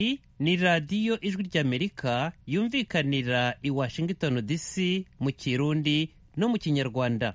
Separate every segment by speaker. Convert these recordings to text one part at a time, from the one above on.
Speaker 1: ni radiyo ijwi ry'Amerika yumvikanira i Washington DC mu Kirundi no mu Kinyarwanda.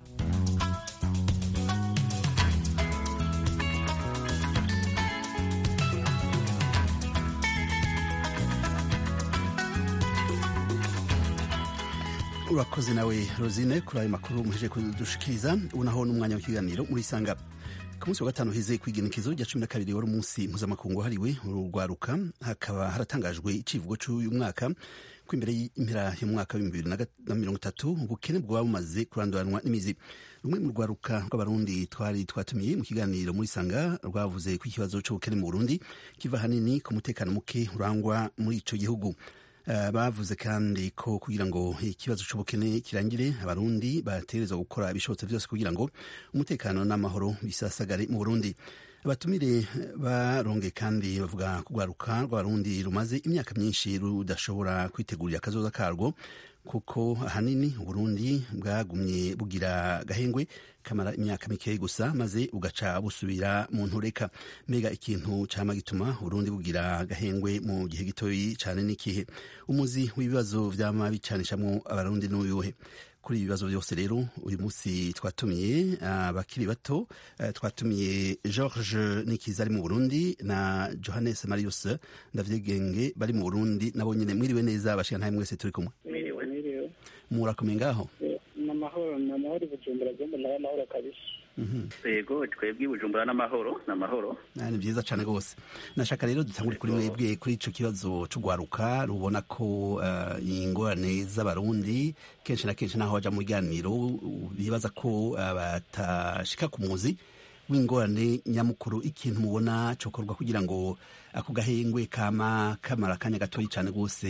Speaker 2: urakoze nawe Rosine kuri ayo makuru muheje kudushikiriza. Unaho n'umwanya w'ikiganiro muri Sanga. Ku munsi wa gatanu heze kw'igenekezo rya 12 wari umunsi mpuzamakungu hariwe urugwaruka, hakaba haratangajwe icivugo cy'uyu mwaka ko imbere y'impera y'umwaka wa 2030 ubukene bwaba bumaze kuranduranwa n'imizi. Rumwe mu rwaruka rw'abarundi twatumiye mu kiganiro muri Sanga rwavuze ko ikibazo cy'ubukene mu Burundi kiva hanini ku mutekano muke urangwa muri ico gihugu. Bavuze kandi ko kugira ngo ikibazo cy'ubukene kirangire abarundi baterezwa gukora ibishobotse byose kugira ngo umutekano n'amahoro bisasagare mu Burundi. Abatumire baronge kandi bavuga kugwaruka rw'abarundi rumaze imyaka myinshi rudashobora kwitegurira akazoza karwo, kuko ahanini Burundi bwagumye bugira gahengwe kamara imyaka mike gusa maze ugaca busubira mu ntureka. Mega ikintu cama gituma Burundi bugira gahengwe mu gihe gitoyi cane n'ikihe? Umuzi w'ibibazo vyama bicanishamwo abarundi n'uyuhe? Kuri ibibazo byose rero uyu munsi twatumiye abakiri bato, twatumiye George Nikiza ari mu Burundi na Johannes Marius Ndavyegenge bari mu Burundi. Nabo nyene mwiriwe neza bashika ntaye mwese turi kumwe. Murakomeye ngaho?
Speaker 3: Namahoro Bujumbura gomba n'amahoro kabisa.
Speaker 4: Yego twebwe Bujumbura n'amahoro.
Speaker 2: Ni byiza cyane gose. Nashaka rero dutangure kuri mwebwe kuri ico kibazo c'ugwaruka rubona ko ingorane z'abarundi kenshi na kenshi naho baja mu biganiro bibaza ko batashika ku muzi w'ingorane nyamukuru. Ikintu mubona cokorwa kugira ngo ako gahengwe kamara kanya gatoyi cyane gose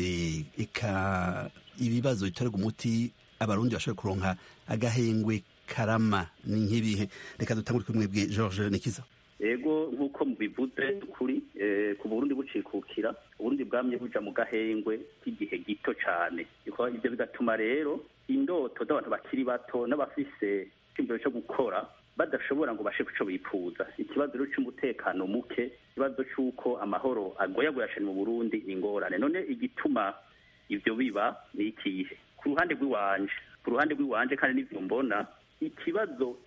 Speaker 2: eka ibibazo bitorerwa umuti abarundi bashobora kuronka agahengwe karama ni nk'ibihe? Reka dutangure kuri mwebwe George Nikiza.
Speaker 4: Yego nk'uko mubivuze kuri ku Burundi bucikukira, Burundi bwamye buja mu gahengwe k'igihe gito cyane. Ivyo bigatuma rero indoto z'abantu bakiri bato n'abafise ikimbiro cyo gukora badashobora ngo bashe kuco bifuza. Ikibazo rero cy'umutekano muke, ikibazo cy'uko amahoro agoyagoya cyane mu Burundi ni ingorane. None igituma ivyo biba ni ikihe? Ku ruhande rw'iwanje kandi n'ivyo mbona, ikibazo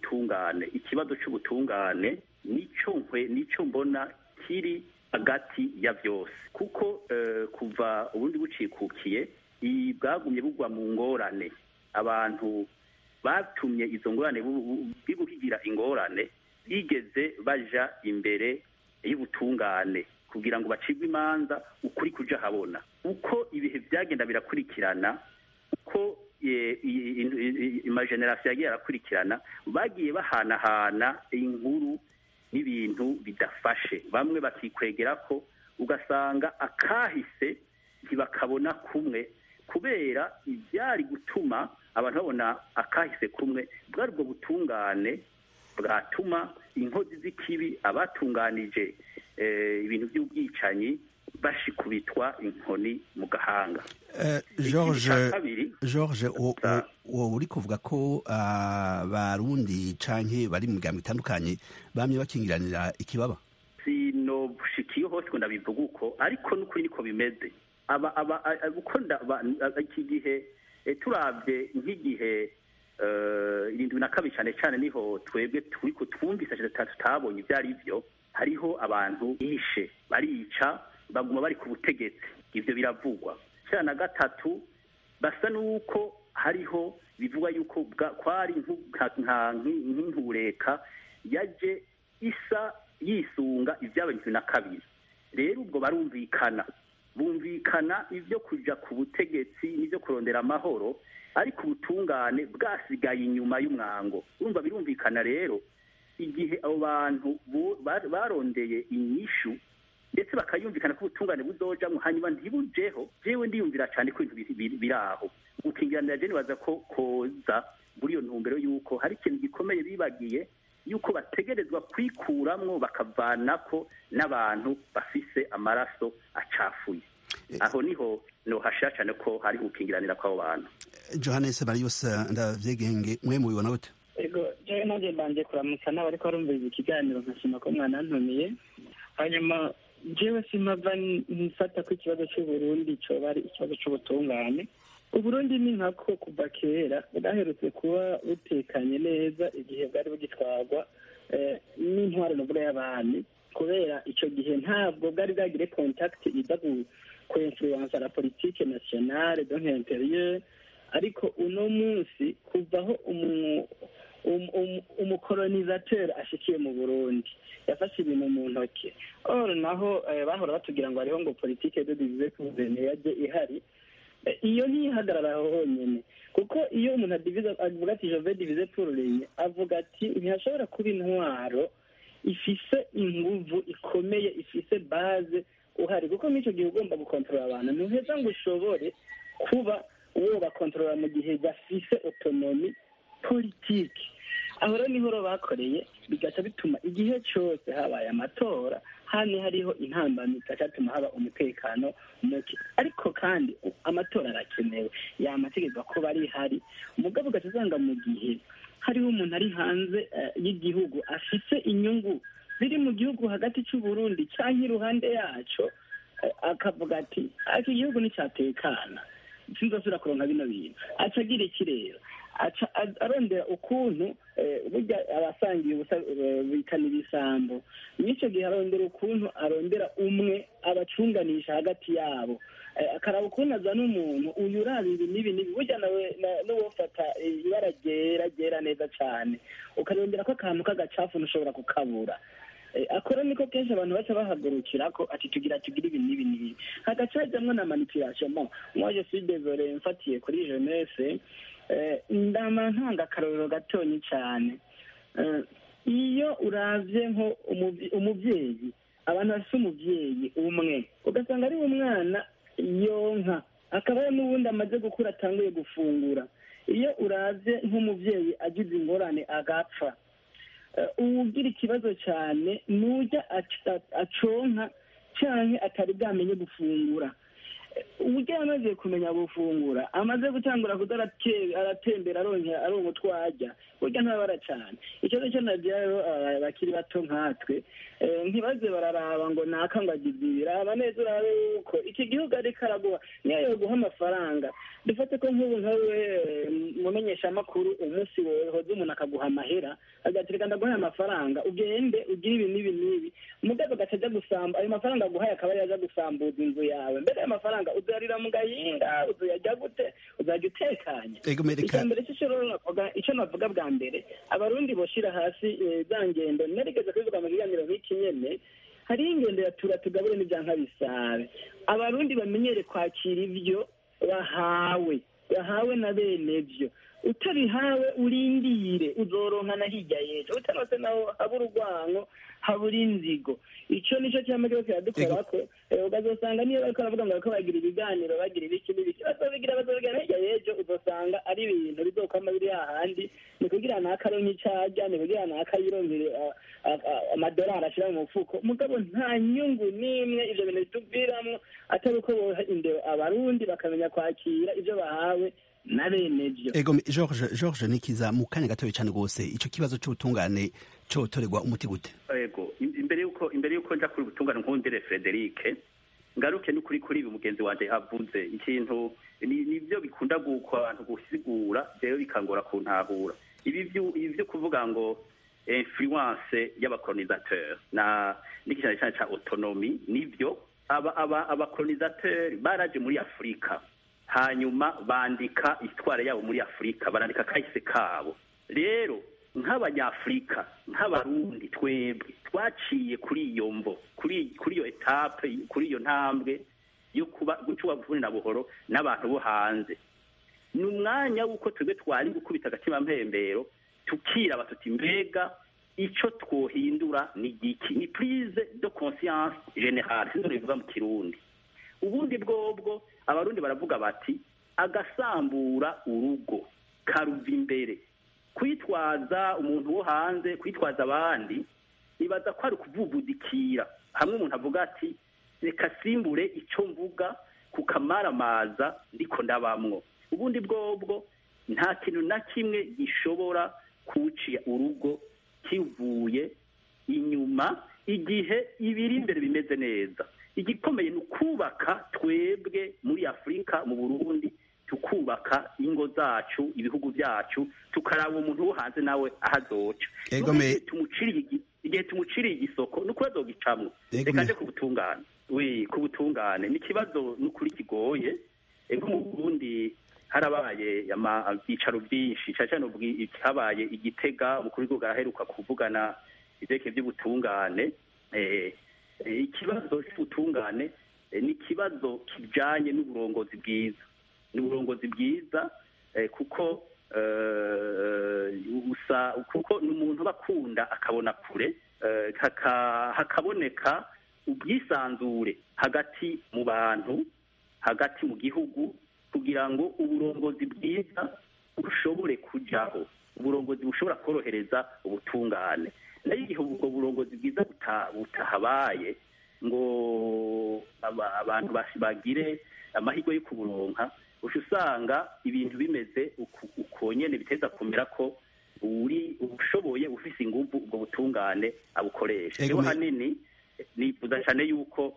Speaker 4: c'ubutungane nico mbona kiri hagati ya vyose, kuko kuva Uburundi bucikukiye bwagumye bugwa mu ngorane. Abantu batumye izo ngorane bibuhigira ingorane bigeze baja imbere y'ubutungane kugira ngo bacibwe imanza ukuri kuja habona. Uko ibihe byagenda birakurikirana, uko amagenerasiyo yagiye arakurikirana, bagiye bahanahana inkuru n'ibintu bidafashe. Bamwe bakikwegera ko ugasanga akahise ntibakabona kumwe, kubera ibyari gutuma abantu babona akahise kumwe bwari ubwo butungane bwatuma inkozi z'ikibi abatunganije ibintu by'ubwicanyi bashikubitwa inkoni mu gahanga.
Speaker 2: George, uri kuvuga ko abarundi canke bari mu migambo itandukanye bamye bakingiranira ikibaba?
Speaker 4: Sinobushikiye hose ko ndabivuga uko, ariko n'ukuri niko bimeze. Iki gihe turavye nk'igihe 72 cyane cyane niho twebwe turiko twumvise tutabonye ibyo ari byo. Hariho abantu bishe, barica, baguma bari ku butegetsi, ivyo biravugwa. 93 basa nuko hariho bivuga yuko kwari nk'intureka yaje isa yisunga ivyaba 72. Rero ubwo bumvikana ivyo kuja ku butegetsi n'ivyo kurondera amahoro, ariko ubutungane bwasigaye inyuma y'umwango. Urumva birumvikana rero igihe abo bantu barondeye inyishu ndetse bakayumvikana ko ubutungane buzojamwo hanyuma ntibujeho. Jewe ndiyumvira cyane ko ibintu biraho gukingiranira. Je nibaza ko koza muri iyo ntumbero yuko hari ikintu gikomeye bibagiye, yuko bategerezwa kwikuramwo bakavanako n'abantu bafise amaraso acafuye. Aho niho nohashira cyane ko hari gukingiranira kw'abo bantu.
Speaker 2: Johannes Marius Ndavyegenge, mwe mubibona gute?
Speaker 3: Ego, jewe nanjye mbanje kuramutsa n'abariko barumviriza ikiganiro, nkashima ko mwanantumiye. Hanyuma jewe simpava nfata ko ikibazo c'uburundi coba ari ikibazo c'ubutungane. Uburundi ni nkako kuva kera bwaherutse kuba butekanye neza igihe bwari bugitwarwa n'intwaro novuga y'abami, kubera ico gihe ntabwo bwari bwagire contact iza kuinfluensa la politique nationale donc intérieure. Ariko uno munsi kuvaho umukolonisateur ashikiye mu Burundi yafashe ibintu mu ntoke. Naho bahora batubwira ngo hariho ngo politique de diviser pour régner yaje ihari, iyo ntihagarara honyine, kuko iyo umuntu avuga ati je vais diviser pour régner, avuga ati ntihashobora kuba intwaro ifise inguvu ikomeye, ifise base uhari, kuko n'icyo gihe ugomba gukontorora abantu ntuheza ngo ushobore kuba uwo bakontorora mu gihe gafise autonomy politique. Aho rero niho bakoreye, bigaca bituma igihe cyose habaye amatora hariho intambamyi ikatuma haba umutekano muke. Ariko kandi amatora arakenewe, yamategeko ko bari hari, umugabo ugaca usanga mu gihe hariho umuntu ari hanze y'igihugu afise inyungu ziri mu gihugu hagati cy'Uburundi cyangwa iruhande yaco, akavuga ati iki gihugu nicyatekana sinzosubira kuronka bino bintu, aca agira iki rero? Aca arondera ukuntu burya abasangiye ubusa bikana ibisambo, n'icyo gihe arondera ukuntu arondera umwe abacunganisha hagati yabo, akaraba ukuntu azana umuntu uyu uraba ibi n'ibi burya nawe n'uwofata ibara ryera neza cyane, ukarondera ko akantu k'agacafu ntushobora kukabura. Akora niko kenshi abantu baca bahagurukira ko ati tugira ibi n'ibi, hagacajamwo na manipulation. Moi je suis désolé mfatiye kuri jeunesse, ndama ntanga akarorero gatonyi cyane. Iyo uravye nko umuvyeyi, abantu bafite umuvyeyi umwe ugasanga ari umwana yonka, akaba n'ubundi amaze gukura atanguye gufungura. Iyo uravye nk'umuvyeyi agize ingorane agapfa, uwugira ikibazo cyane nujya aconka canke atari bwamenye gufungura. Uburyo amaze kumenya gufungura, amaze gutangura kuza aratembera aronka utwo arya, burya ntabara cyane. Ikibazo cyo nabyo bakiri bato nkatwe ntibaze bararaba ngo naka ngo agize ibi, raba neza urabe yuko iki gihugu ariko araguha niyo yoguha amafaranga. Dufate ko nk'ubu nkawe mumenyesha amakuru umunsi wohoze umuntu akaguha amahera agatirika ndaguha amafaranga ugende ugire ibi n'ibi, umugabo agaca gusamba ayo mafaranga aguhaye akaba yaza gusambuza inzu yawe. Mbere ayo mafaranga uzarira mu gahinga, uzajya gute, uzajya utekanye. Icyambere icyo navuga bwa mbere, abarundi boshira hasi za ngendo narigeze kubivuga mu kiganiro nk'iki nyene, hari ingendo yatura tugabure n'ibyanka bisabe. Abarundi bamenyere kwakira ivyo bahawe na bene byo, utabihawe urindire uzoronka na hirya y'ejo, utanose naho habura urwango habura inzigo. Icyo nicyo cyamaze cyadukora ko ukazosanga niyo bariko baravuga ngo bagira ibiganiro bagira ibiki bazobigira hirya y'ejo, uzosanga ari ibintu bizokwama biri hahandi, ni kugira n'akaronka icajya, ni kugira n'akayironkere amadolari ashira mu mufuko. Mugabo nta nyungu n'imwe ivyo bintu bituviramwo atari uko boha indero abarundi bakamenya kwakira ivyo bahawe na bene byo.
Speaker 2: George Nikiza, mu kanya gatoya cyane rwose, ico kibazo c'ubutungane cotorerwa umuti gute?
Speaker 4: Imbere yuko nja kuri ubutungane nkundire Frederic, ngaruke n'ukuri kuri ibi mugenzi wanje yavuze ikintu nivyo bikunda guko abantu gusigura, rero bikangora kuntahura ibi byo kuvuga ngo influence y'abacolonisateur na n'ikijana cyane ca autonomy. Nivyo abacolonisateur baraje muri Afrika, hanyuma bandika histoire yabo muri Afrika, barandika kahise kabo. Rero nk'abanyafrika, nk'abarundi, twebwe twaciye kuri iyo mvo, kuri iyo etape, kuri iyo ntambwe yo gucuba buvune na buhoro n'abantu bo hanze. Ni umwanya w'uko twebwe twari gukubita agatima mpembero, tukiraba tuti mbega ico twohindura ni giki, ni prise de conscience générale, sino bivuga mu Kirundi. Ubundi bwobwo abarundi baravuga bati agasambura urugo karuva imbere. Kwitwaza umuntu wo hanze, kwitwaza abandi, nibaza ko ari ukuvuvudikira. Hamwe umuntu avuga ati reka simbure icyo mvuga kukamaramaza ndiko ndabamwo. Ubundi bwobwo nta kintu na kimwe gishobora kuciya urugo kivuye inyuma igihe ibiri imbere bimeze neza. Igikomeye ni ukubaka twebwe muri Afurika, mu Burundi, tukubaka ingo zacu, ibihugu byacu, tukaraba umuntu wo hanze nawe ahazoca. Igihe tumuciriye igisoko ni uko azogicamwo. Reka nje ku butungane ni ikibazo n'ukuri kigoye. Ego mu Burundi harabaye ibyicaro byinshi, cyane habaye Igitega, umukuru w'igihugu araheruka kuvugana ivyerekeye by'ubutungane. Ikibazo cy'ubutungane ni ikibazo kijanye n'uburongozi bwiza, kuko ni umuntu bakunda akabona kure, hakaboneka ubwisanzure hagati mu bantu, hagati mu gihugu, kugira ngo uburongozi bwiza bushobore kujaho, uburongozi bushobora korohereza ubutungane. nayo igihe ubwo burongozi bwiza butahabaye ngo abantu bagire amahirwe yo kuburonka, usanga ibintu bimeze uko nyene biteza kumera ko ushoboye ufise inguvu ubwo butungane abukoresha. Rero hanini nifuza cyane yuko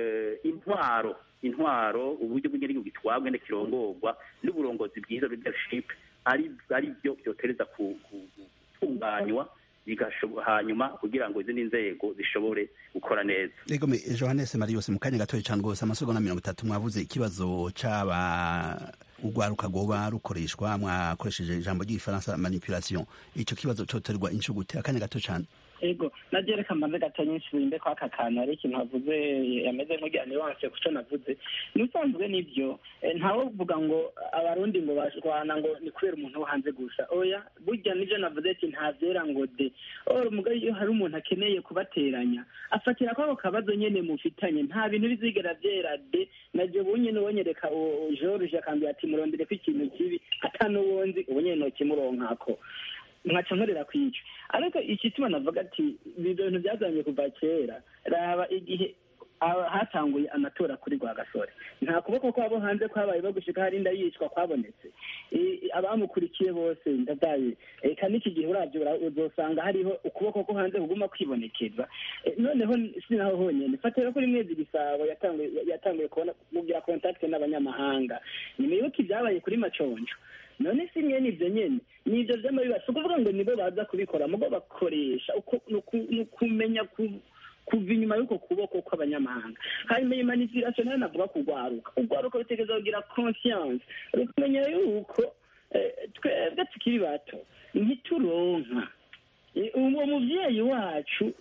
Speaker 4: intwaro uburyo bw'igihugu gitwabwe n'ikirongorwa n'uburongozi bwiza leadership ari byo byotereza gutunganywa hanyuma kugira ngo izindi nzego zishobore gukora neza.
Speaker 2: Ego Johannes Marius mu kanya gatoya cyane rwose amasogo na 30 mwavuze ikibazo c'aba urwaruka goba rukoreshwa mwakoresheje ijambo ry'igifaransa manipulation. Ico kibazo coterwa incugute akanya gato cyane.
Speaker 3: Ego nagereka mbanze gatanye nsubinde kwa kakana ari ikintu havuze yameze nk'ugirane wanse kuco navuze nusanzwe nibyo ntawo vuga ngo abarundi ngo bashwana ngo ni kubera umuntu wo hanze gusa oya burya nivyo navuze ati ntavyera ngo de mugayo iyo hari umuntu akeneye kubateranya afatira kwako kabazo nyene mufitanye nta bintu bizigera vyera de naje bunyene wonyereka George akambi ati murondere ko ikintu kibi atanuwonzi ubonye no kimuronkako mwaca nkorera kwica. Ariko ikituma navuga ati ibintu byazanye kuva kera raba igihe hatanguye amatora kuri Rwagasore nta kuboko kwabo hanze kwabaye bagushika hari ndayicwa kwabonetse abamukurikiye bose ndadaye kandi iki gihe uravyo uzosanga hariho ukuboko ko hanze kuguma kwibonekeza noneho sinaho honyene fatira kuri mwezi gisabo yatanguye kubona mugira contact n'abanyamahanga nyuma yuko ibyabaye kuri Maconjo none simwe nivyo nyene nivyo vy'amabibazo kuvuga ngo nibo baza kubikora mugo bakoresha kumenya kuva inyuma y'uko kuboko kw'abanyamahanga hanyuma iyi manipulation nayo navuga kugwaruka bitegeza kugira conscience rukumenya yuko twebwe tukiri bato ntituronka uwo muvyeyi wacu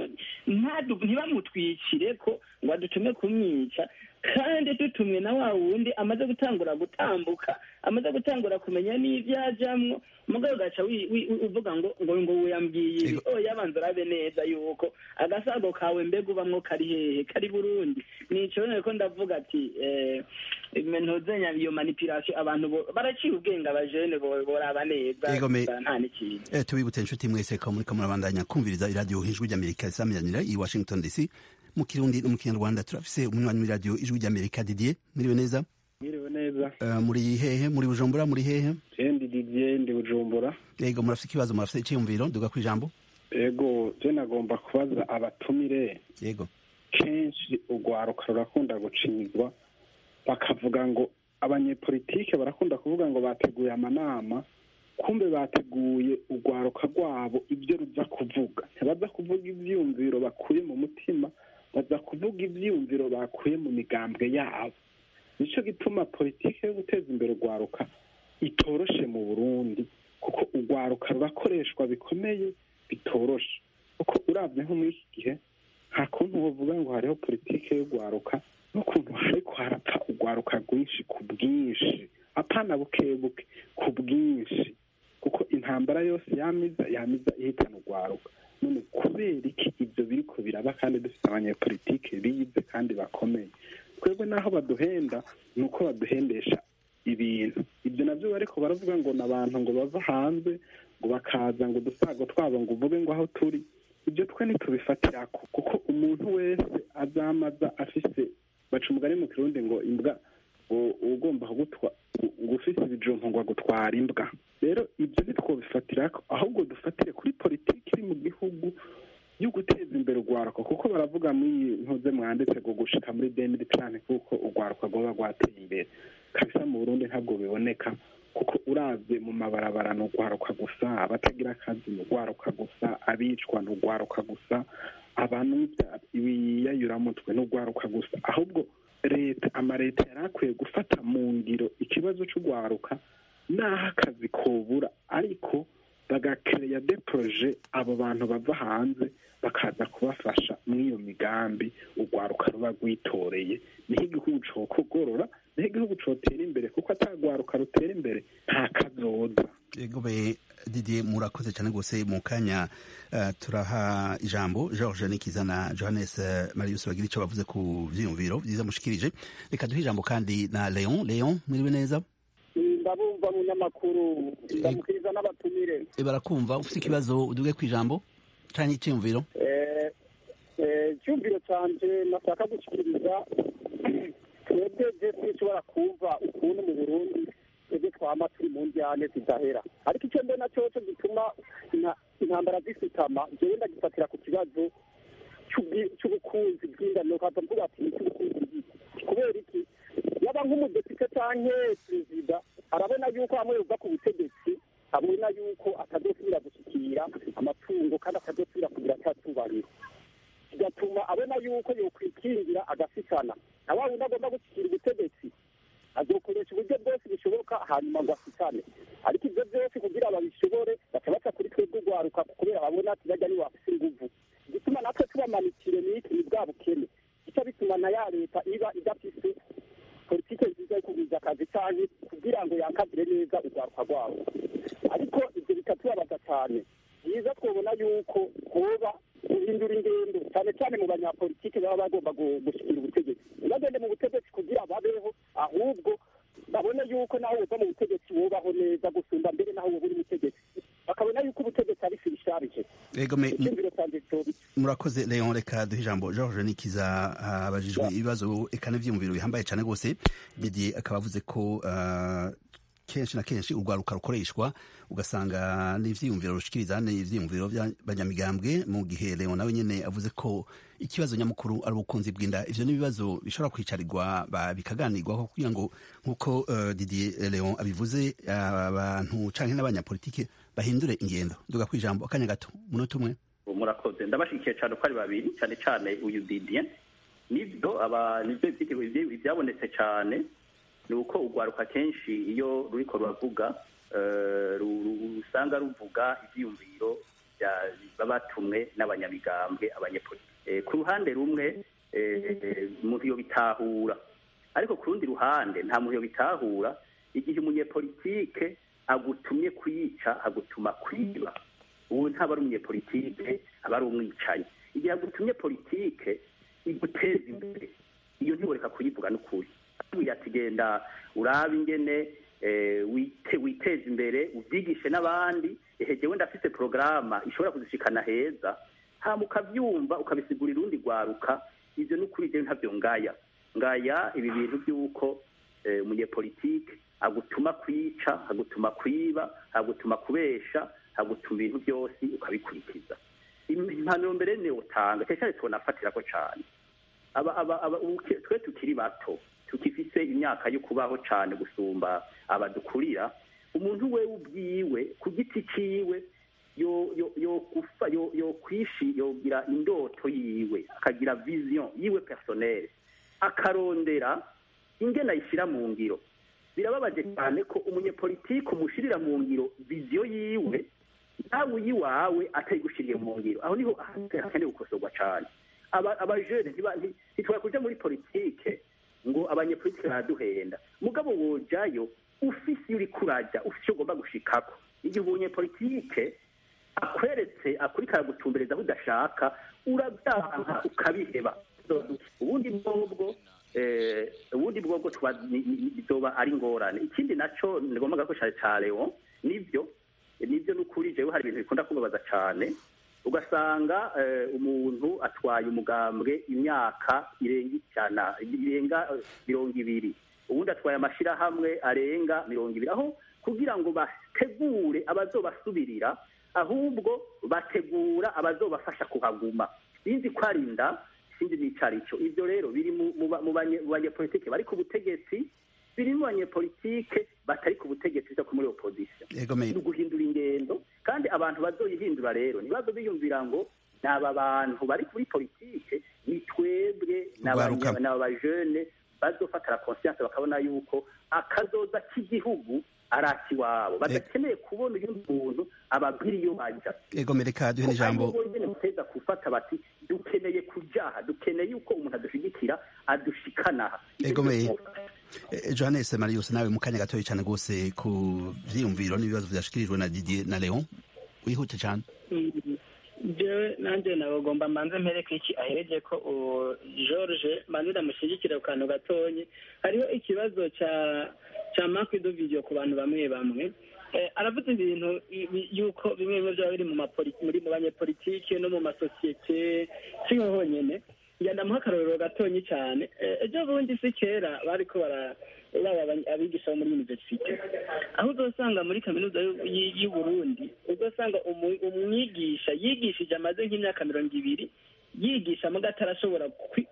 Speaker 3: ntibamutwikire ko ngo adutume kumwica kandi dutumwe na wa wundi amaze gutangura gutambuka amaze gutangura kumenya n'ivyajamwo mugabo gaca uvuga ngo wiyambwiye yabanza rabe neza yuko agasago kawe mbega ubamwo kari hehe kari Burundi nico none ko ndavuga ati ntozenya iyo manipulation abantu baraciye ubwenge abajene boraba neza nta n'ikintu
Speaker 2: tubibutse inshuti mwese ko muri kamurabandanya kumviriza iradio Ijwi ry'Amerika isamiranyira i Washington DC mu Kirundi no mu Kinyarwanda turafise umunywanyi wa radio Ijwi ry'Amerika Didier miriwe neza.
Speaker 5: Miriwe neza.
Speaker 2: Muri hehe muri Bujumbura muri hehe?
Speaker 5: Ndi Didier ndi Bujumbura.
Speaker 2: Yego murafise ikibazo murafise icyumviro duga ku ijambo.
Speaker 5: Yego je nagomba kubaza abatumire.
Speaker 2: Yego
Speaker 5: kenshi urwaruka rurakunda gucinyizwa bakavuga ngo abanyepolitike barakunda kuvuga ngo bateguye amanama kumbe bateguye urwaruka rwabo ibyo ruza kuvuga ntibaza kuvuga ivyumviro bakuye mu mutima baza kuvuga ivyumviro bakuye mu migambwe yabo. Nico gituma politike yo guteza imbere urwaruka itoroshe mu Burundi kuko urwaruka rurakoreshwa bikomeye bitoroshe kuko uravye nko muri iki gihe nta kuntu wovuga ngo hariho politike y'urwaruka n'ukuntu hariko harapfa urwaruka rwinshi ku bwinshi apana bukebuke ku bwinshi kuko intambara yose yamiza ihitana urwaruka. None kubera iki ibyo biriko biraba kandi dufite abanyepolitike bize kandi bakomeye twebwe naho baduhenda nuko baduhendesha ibintu ibyo navyo bariko baravuga ngo n'abantu ngo bava hanze ngo bakaza ngo dusago twabo ngo uvuge ngo aho turi ibyo twe ntitubifatirako kuko umuntu wese azamaza afise baca umugani mu Kirundi ngo imbwa ugomba kugutwa ufise ibijumpo ngo agutwara imbwa. Rero ibyo ntitwobifatirako ahubwo dufatire kuri politiki iri mu gihugu yo guteza imbere urwaruka, kuko baravuga muri ntuze mwanditse ngo gushika muri 2030 kuko urwaruka rwoba rwateye imbere. Kabisa mu Burundi ntabwo biboneka, kuko uravye mu mabarabara ni urwaruka gusa, abatagira akazi ni urwaruka gusa, abicwa ni urwaruka gusa, abantu ibiyayuramutwe ni urwaruka gusa. Ahubwo amaleta yari akwiye gufata mu ngiro ikibazo c'urwaruka, naho akazi kobura ariko bagakereya de proje abo bantu bava hanze bakaza kubafasha mw'iyo migambi urwaruka ruba rwitoreye. Niho igihugu cokogorora, niho igihugu cotera imbere, kuko atagwaruka rutera imbere nta kazoza.
Speaker 2: Egobe Didier, murakoze cyane rwose. Mu kanya turaha ijambo George Nikiza na Johannes Marius bagira icyo bavuze ku vyiyumviro vyiza mushikirije. Reka duhe ijambo kandi na Leon. Mwiriwe neza?
Speaker 6: Ndabumva munyamakuru, ndamukiriza n'abatumire.
Speaker 2: Barakumva. Ufite ikibazo uduge ku ijambo canke icyumviro?
Speaker 6: Icyumviro canje nashaka gushikiriza, twebwe dushobora kumva ukuntu mu Burundi twebwe twama turi mu njyane zidahera, ariko icyo mbona cyoco gituma intambara zisutama, jewe ndagifatira ku kibazo c'ubukunzi bw'ingano, kaza mvuga ati cy'ubukunzi. Kubera iki? Yaba nk'umudepite canke perezida arabona yuko hamwe yuva ku butegetsi, abona yuko atazosubira gushyikira amatungo kandi atazosubira kugira cyatubariro, kigatuma abona yuko yokwikingira agasikana. Na wa wundi agomba gushyikira ubutegetsi azokoresha uburyo bwose bishoboka hanyuma ngo asikane, ariko ibyo byose kugira babishobore baca baca kuri twebwe urwaruka, kubera babona ati bajya niwe bafise inguvu. Igituma natwe tubamanikire n'iki ni bwa bukene, gica bituma na ya leta iba idafise politike nziza yo kugwiza akazi canke kugira ngo yakazire neza urwaruka rwabo. Ariko ivyo bikatubabaza cyane. Byiza twobona yuko hoba guhindura ingendo cyane cyane mu banyapolitike baba bagomba gushikira ubutegetsi, bagende mu butegetsi kugira babeho, ahubwo babone yuko naho uva mu butegetsi wobaho neza gusumba mbere naho woba uri mutegetsi, bakabona yuko ubutegetsi ari firisharije.
Speaker 2: Murakoze Leon. Reka duhe ijambo George Nikiza abajijwe ibibazo eka n'ivyumviro bihambaye cyane rwose. Didier akaba avuze ko kenshi na kenshi urwaruka rukoreshwa, ugasanga n'ivyiyumviro rushikiriza n'ivyiyumviro by'abanyamigambwe, mu gihe Leon nawe nyene avuze ko ikibazo nyamukuru ari ubukunzi bw'inda. Ivyo n'ibibazo bishobora kwicarirwa bikaganirwaho kugira ngo nk'uko Didier Leon abivuze abantu canke n'abanyapolitike bahindure ingendo. Duga kwijambo akanya gato, munota umwe.
Speaker 4: Murakoze. Ndabashikiye cyane uko ari babiri, cyane cyane uyu Didier. Nibyo ibyabonetse cyane ni uko urwaruka kenshi iyo ruriko ruravuga usanga ruvuga ivyiyumviro babatumwe n'abanyamigambwe, abanyepolitike. Ku ruhande rumwe umuntu yobitahura, ariko ku rundi ruhande nta muntu yobitahura igihe umunyepolitike agutumye kwica, agutuma kwiba. Ubu ntaba ari umunyepolitike, aba ari umwicanyi. Igihe agutumye politike iguteza imbere, iyo ntiboreka kuyivuga n'ukuri. Ati genda urabe ingene witeze imbere, ubyigishe n'abandi. Jewe ndafise programa ishobora kuzishikana heza, hama ukavyumva ukabisigurira urundi rwaruka. Ivyo n'ukuri jewe ntavyo ngaya ibi bintu by'uko umunyepolitike agutuma kwica, agutuma kwiba, agutuma kubesha, agutuma ibintu byose ukabikurikiza. Impanuro mbere ne utanga cyane tunafatirako cyane twe tukiri bato, tukifise imyaka yo kubaho cyane gusumba abadukurira. Umuntu we ubwiwe ku giti ciwe yogira indoto yiwe, akagira vision yiwe personnelle, akarondera ingene ayishira mu ngiro. Birababaje cyane ko umunyepolitike umushirira mu ngiro vision yiwe, nawe uyiwawe atayigushiriye mu ngiro. Aho niho hakeneye gukosorwa cyane. Abajene ntitwakuja muri politike ngo abanyepolitike baraduhenda, mugabo wojayo ufise uri kuraja, ufise ugomba gushikako. Igihe umunyepolitike akweretse akurikara gutumbereza aho udashaka, urabyanka ukabiheba. Ubundi bwobwo bizoba ari ngorane. Ikindi naco ngomba gakosha ca Leon, nivyo n'ukuri jewe hari ibintu bikunda kubabaza cyane, ugasanga umuntu atwaye umugambwe imyaka irenga 20, ubundi atwaye amashirahamwe arenga 20, aho kugira ngo bategure abazobasubirira ahubwo bategura abazobafasha kuhaguma sinzi ko ari inda sinzi n'icarico ivyo rero biri mu banyepolitike bari ku butegetsi biri mu banyepolitike batari ku butegetsi byo muri opposition ni guhindura ingendo kandi abantu bazoyihindura rero nibazo biyumvira ngo n'aba bantu bari kuri politike ni twebwe n'aba jeune bazofata la conscience bakabona yuko akazoza k'igihugu araki wabo badakeneye kubona uyu muntu ababwira iyo baja
Speaker 2: mereka duhe n'ijambo
Speaker 4: muteza kufata bati dukeneye kujaha dukeneye yuko umuntu adushigikira adushikanaha
Speaker 2: Johannes Marius nawe mu kanya gatoya cyane rwose ku vyiyumviro n'ibibazo vyashikirijwe na Didier na Leon wihute cyane
Speaker 3: jewe nanje nabagomba manze mpereko iki ahereje ko George manze ndamushyigikira ku kantu gatonye hariho ikibazo ca marque de video ku bantu bamwe bamwe aravuze ibintu yuko bimwe byaba biri muri mu banyepolitike no mu masosiyete siho honyene ndamuha akarorero gatonyi cyane ejo bundi si kera bariko abigisha muri universite aho uzosanga muri kaminuza y'u Burundi uzosanga umwigisha yigishije amaze nk'imyaka 20 yigisha mu atarashobora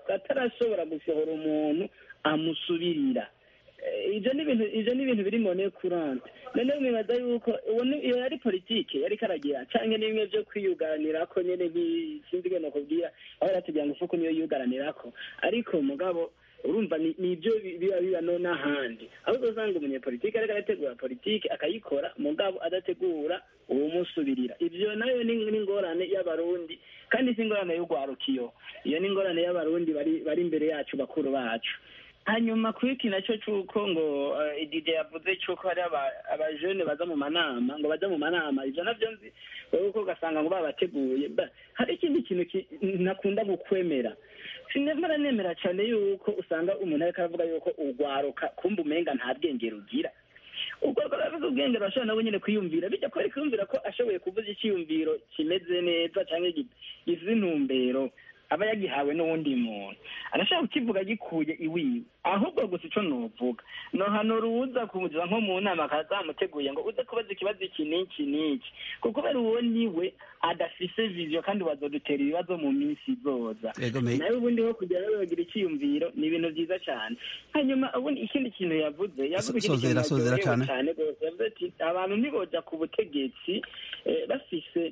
Speaker 3: gusohora umuntu amusubirira ivyo ni ibintu biri mone kurante none mwibaza yuko iyo yari politike yari karagira canke n'imwe vyo kwiyugaranirako nyene sinzi no kubwira aho yatugira ngo ufuko niyo yugaranirako ariko mugabo urumva nibyo biba none ahandi aho uzosanga umunyepolitike ariko arategura politike akayikora mugabo adategura umusubirira ivyo nayo ni ingorane y'abarundi kandi si ingorane y'ugwarukiyo iyo ni ingorane y'abarundi bari imbere yacu bakuru bacu hanyuma kwiki nacyo cyuko ngo DJ yavuze cyuko hari abajene baza mu manama ngo baza mu manama ivyo navyo nzi uko gasanga ngo babateguye hari ikindi kintu nakunda gukwemera sinemera nemera cyane yuko usanga umuntu ariko aravuga yuko ugwaruka kumba umenga nta bwenge rugira ubwo baravuze ubwenge bashobora nabo nyene kwiyumvira bijya ko kwiyumvira ko ashoboye kuvuza icyiyumviro kimeze neza cyangwa gize intumbero aba yagihawe n'uwundi muntu arashaka kukivuga gikuye iwiwe ahubwo gusa ico novuga no hano ruza kumuza nko mu nama kazamuteguye ngo uze kubaza ikibazo iki n'iki kuko bari uwo niwe adafise vision kandi bazodutera ibibazo mu minsi izoza nawe ubundi ho kugira ngo bagira icyiyumviro ni ibintu byiza cyane hanyuma ubundi ikindi kintu yavuze
Speaker 2: sozera cyane
Speaker 3: yavuze ati abantu niboja ku butegetsi bafise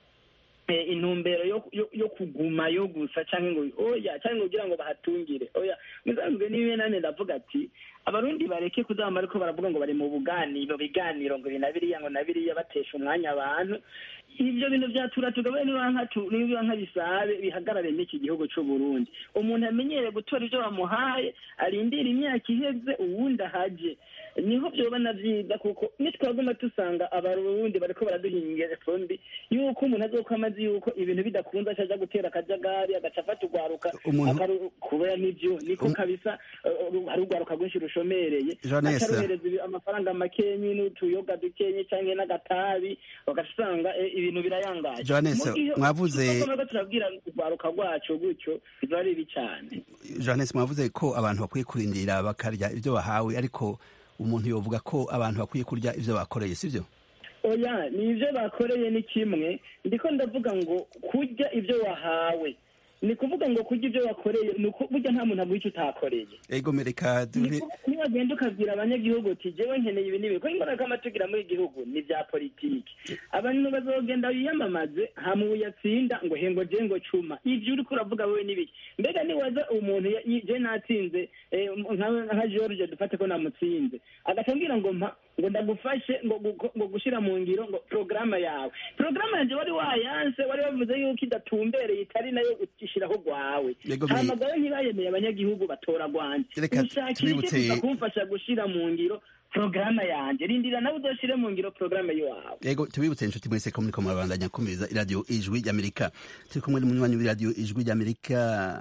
Speaker 3: intumbero yo kuguma yo gusa cyangwa ngo cyangwa kugira ngo bahatungire muzambwe niwe nane ndavuga ati abarundi bareke kuzama ariko baravuga ngo bari mu biganiro ngo binabiriya ngo nabiriya batesha umwanya abantu ivyo bintu vyatura tugabe niba bisabe bihagarare n'iki gihugu cy'u Burundi umuntu amenyere gutora ivyo bamuhaye arindira imyaka iheze uwundi ahaje niho byoba navyiza kuko nitwaguma tusanga abarundi bariko baraduhingira fombi yuko umuntu azokwamazi yuko ibintu bidakunze acaja gutera akajagari agaca afata ugwaruka kubera n'ivyo niko kabisa hari ugwaruka rwinshi rushomereye akaruhereza amafaranga makenyi n'utuyoga dukenye canke n'agatabi bagasanga ibintu birayangaje
Speaker 2: Johannes mwavuze
Speaker 3: turabwira ugwaruka rwacu gutyo biba ari bicane
Speaker 2: Johannes mwavuze ko abantu bakwiye kurindira bakarya ivyo bahawe ariko umuntu yovuga ko abantu bakwiye kurya ivyo bakoreye sivyo
Speaker 3: oya ni ivyo bakoreye ni kimwe ndiko ndavuga ngo kurya ivyo wahawe ni kuvuga ngo kurya ivyo wakoreye burya nta muntu aguha icyo utakoreye
Speaker 2: ego mereka
Speaker 3: niwagenda ukabwira abanyagihugu uti jewe nkeneye ibi n'ibi ko imbaraga amatugira muri igihugu ni vya politiki abantu bazogenda biyamamaze hamwe uyatsinda ngo hengo je ngo cuma ivyo uriko uravuga wewe n'ibiki mbega niwaza umuntu je natsinze nka George dufate ko namutsinze agacambwira ngo ngo ndagufashe ngo gushira mu ngiro ngo programa yawe yanje wari wayanse wari bavuze yuko idatumbereye itari nayo ukishiraho gwawe amagara ntibayemeye abanyagihugu batora gwanje nshakire kumfasha gushira mu ngiro programa yanje rindira nawe uzoshire mu ngiro programa yawe
Speaker 2: yego tubibutse inshuti mwese ko muriko murabandanya kumviriza iradio ijwi ry'Amerika turi kumwe n'umunywanyi w'iradio ijwi ry'Amerika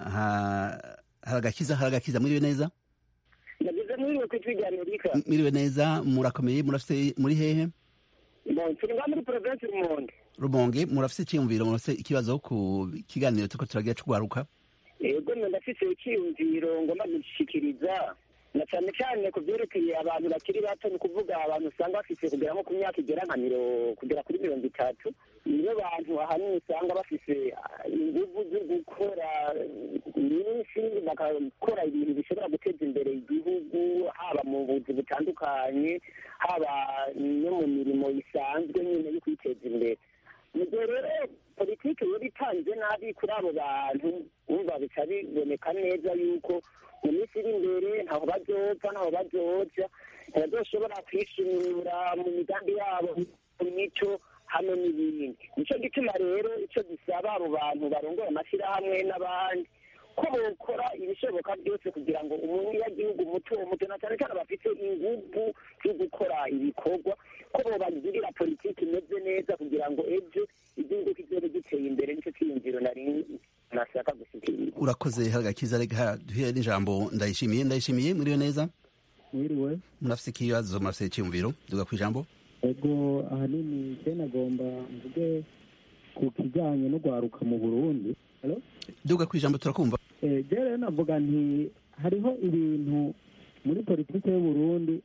Speaker 2: haragakiza muriwe neza miriwe neza murakomeye murafite muri hehe
Speaker 6: turi muri province
Speaker 2: Rumonge murafite icyiyumviro murafite ikibazo ku kiganiro turiko turagira c'ugwaruka
Speaker 6: yego ndafite icyiyumviro ngomba gushikiriza na cyane cyane ku byerekeye abantu bakiri bato, ni ukuvuga abantu usanga bafise kugera nko ku myaka igera nka kugera kuri 30, nibo bantu ahanini usanga bafise inguvu zo gukora nyinshi, bagakora ibintu bishobora guteza imbere igihugu, haba mu buzi butandukanye, haba no mu mirimo isanzwe nyine yo kwiteza imbere. mu gihe rero politiki yari itanze nabi kuri abo bantu, wumva bica biboneka neza yuko mu minsi iri imbere ntaho bazoza ntibazoshobora kwishimira mu migambi yabo mu mico hamwe n'ibindi. Nicyo gituma rero icyo gisaba abo bantu barongoye amashyirahamwe n'abandi ko bokora ibishoboka byose kugira ngo umunyagihugu muto na cyane cyane bafite ingufu zo gukora ibikorwa, ko bobagirira politiki imeze neza kugira ngo ejo igihugu kizobe giteye imbere. Nicyo cyiyumviro nari nashaka gushyikiriza.
Speaker 2: Urakoze Hagakiza, reka duhere n'ijambo Ndayishimiye. Mwiriwe neza?
Speaker 7: Mwiriwe.
Speaker 2: Murafise ikibazo, murafise icyumviro, duga ku ijambo.
Speaker 7: Ego ahanini je nagomba mvuge ku kijyanye no gwaruka mu Burundi. Hello?
Speaker 2: Duga ku ijambo, turakumva.
Speaker 7: Rero navuga nti hariho ibintu muri politiki y'u Burundi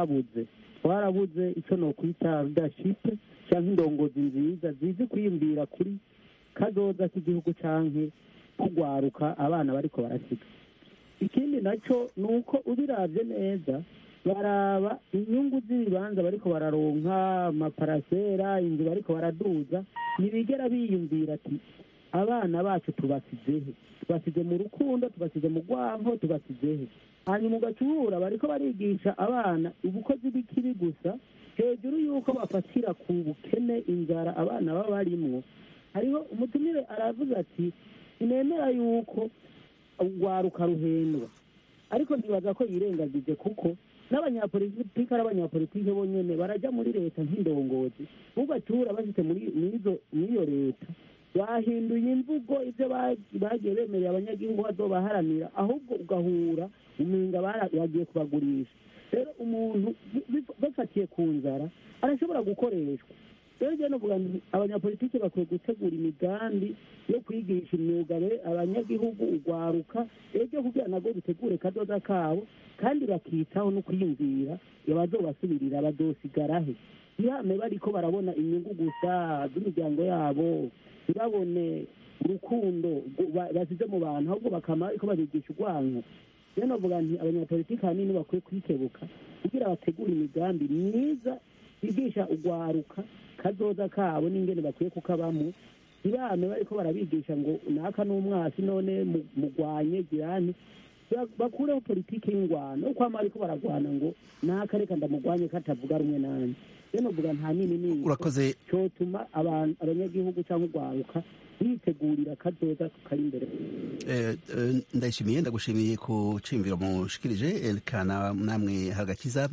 Speaker 7: twarabuze icyo no kwita leadership cyangwa indongozi nziza zizi kwiyumvira kuri kazoza k'igihugu canke kugwaruka abana bariko barasiga. Ikindi naco nuko ubiravye neza baraba inyungu z'ibibanza bariko bararonka, amaparasera, inzu bariko baraduza, ntibigera biyumvira ati abana bacu tubasize mu rukundo, tubasize mu rwanko, tubasizehe. Hanyuma ugacubura bariko barigisha abana ubukozi bw'ikibi gusa, hejuru y'uko bafatira ku bukene, inzara abana baba barimwo. Hariho umutumire aravuze ati inemera y'uko urwaruka ruhendwa, ariko ntibaza ko yirengagije kuko n'abanyapolitiki ari abanyapolitiki bonyene barajya muri leta nk'indongozi, ugatura bashitse muri iyo leta bahinduye imvugo, ibyo bagiye bemerera abanyagihugu bazobaharanira, ahubwo ugahura umenga bagiye kubagurisha. Rero umuntu bafatiye ku nzara arashobora gukoreshwa. Rero je novuga nti abanyapolitiki bakwiye gutegura imigambi yo kwigisha imyuga abanyagihugu, ugwaruka ejo kugira nago bitegure kazoza kabo, kandi bakitaho no kwiyumvira abazobasubirira bazosigarahe. Ntihame bariko barabona inyungu gusa z'imiryango yabo, ntibabone urukundo basize mu bantu, ahubwo bakama ariko babigisha urwanko. Rero novuga nti abanyapolitiki hanini bakwiye kwikebuka kugira bategure imigambi myiza bigisha ugwaruka kazoza kabo n'ingene bakwiye kukabamo. Ntibame bariko barabigisha ngo naka n'umwasi none mugwanye girane, bakureho politiki y'ingwano uko ama ariko baragwana ngo naka reka ndamugwanye katavuga rumwe nanje. Rero novuga nta nini ni
Speaker 2: urakoze
Speaker 7: cyotuma abanyagihugu cyangwa ugwaruka bitegurira kazoza kari imbere.
Speaker 2: Ndayishimiye, ndagushimiye ku cimviro mushikirije kana namwe Hagakiza.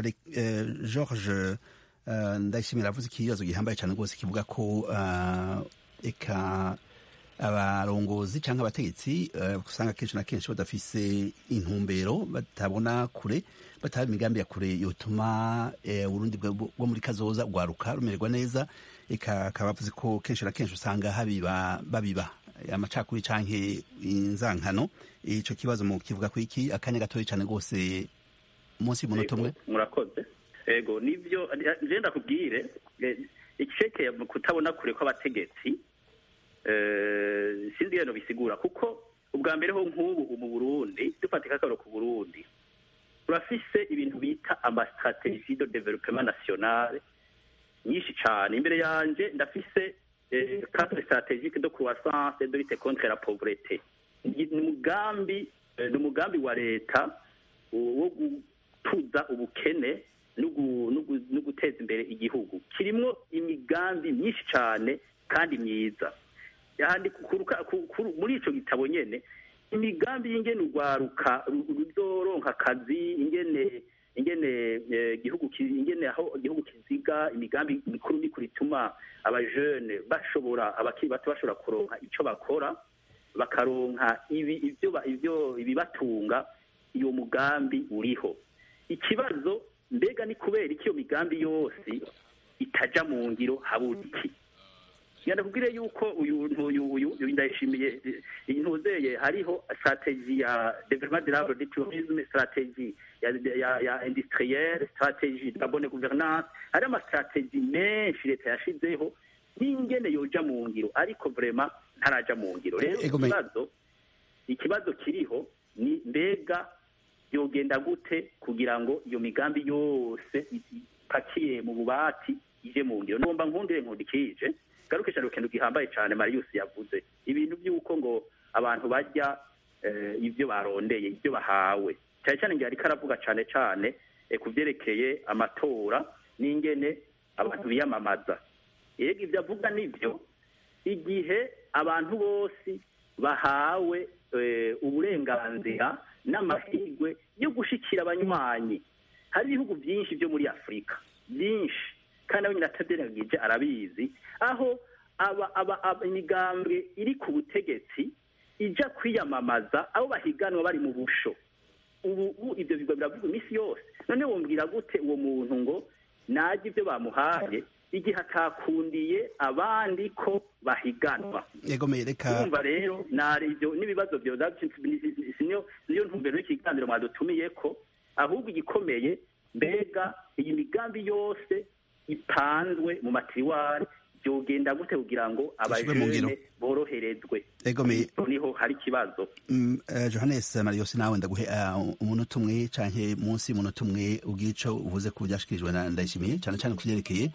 Speaker 2: George Ndayishimiye aravuze ikibazo gihambaye cyane rwose kivuga ko eka abarongozi cyangwa abategetsi usanga kenshi na kenshi badafise intumbero, batabona kure, bataba imigambi ya kure yotuma Burundi bwo muri kazoza ugwaruka rumererwa neza. Eka akaba avuze ko kenshi na kenshi usanga babiba amacakuri canke inzankano. Ico kibazo mu kivuga ko iki akanya gatoya cyane rwose, munsi y'umunota umwe.
Speaker 4: Murakoze. Ego nivyo je ndakubwire ikisheke kutabona kure ko abategetsi sindi yano bisigura, kuko ubwa mbere ho nk'ubu mu Burundi dufatika akaro ku Burundi turafise ibintu bita ama stratégie de développement national nyinshi cyane. Imbere yanje ndafise cadre stratégique de croissance et de lutte contre la pauvreté. Ni umugambi wa leta wo gutuza ubukene no guteza imbere igihugu. Kirimwo imigambi myinshi cyane kandi myiza. Yandi muri ico gitabo nyene imigambi y'ingene ugwaruka ruzoronka akazi, ingene ingene aho igihugu kiziga, imigambi mikuru ituma abajene abakiri bato bashobora kuronka ico bakora, bakaronka ibibatunga. Iyo mugambi uriho. Ikibazo mbega ni kubera iki iyo migambi yose itaja mu ngiro habura iki? ndakubwire yuko uyu ndayishimiye intuzeye hariho strategie ya développement durable du tourisme, strategie ya industrielle, strategie de la bonne gouvernance, hari amastrategie menshi leta yashizeho n'ingene yoja mu ngiro, ariko vraiment ntaraja mu ngiro. Rero ikibazo kiriho ni mbega yogenda gute kugira ngo iyo migambi yose ipakiye mu bubati ije mu ngiro. Nomba nkundire nkundikije garukisha rukendo gihambaye cyane Marius yavuze ibintu by'uko ngo abantu bajya ibyo barondeye, ibyo bahawe, cyane cyane ngiye ariko aravuga cyane cyane kuvyerekeye amatora n'ingene abantu biyamamaza. Yego ibyo avuga nivyo, igihe abantu bose bahawe uburenganzira n'amahirwe yo gushikira abanywanyi. Hari ibihugu byinshi byo muri Afurika byinshi, kandi abanyina ataderagije arabizi, aho imigambwe iri ku butegetsi ija kwiyamamaza abo bahiganwa bari mu busho. Ubu ibyo bigo biravuga iminsi yose. None wombwira gute uwo muntu ngo naje ibyo bamuhaye igihe atakundiye abandi ko bahiganwa? Urumva rero naribyo n'ibibazo byo niyo ntumbero y'ikiganiro mwadutumiye ko, ahubwo igikomeye mbega iyi migambi yose ipanzwe mu matiriwari byogenda gute kugira ngo abajene boroherezwe. Niho hari ikibazo.
Speaker 2: Johannes Marius, nawe ndaguhe umunota umwe canke munsi y'umunota umwe ubwira ico uvuze ku byashikirijwe na Ndayishimiye, cyane cyane kuvyerekeye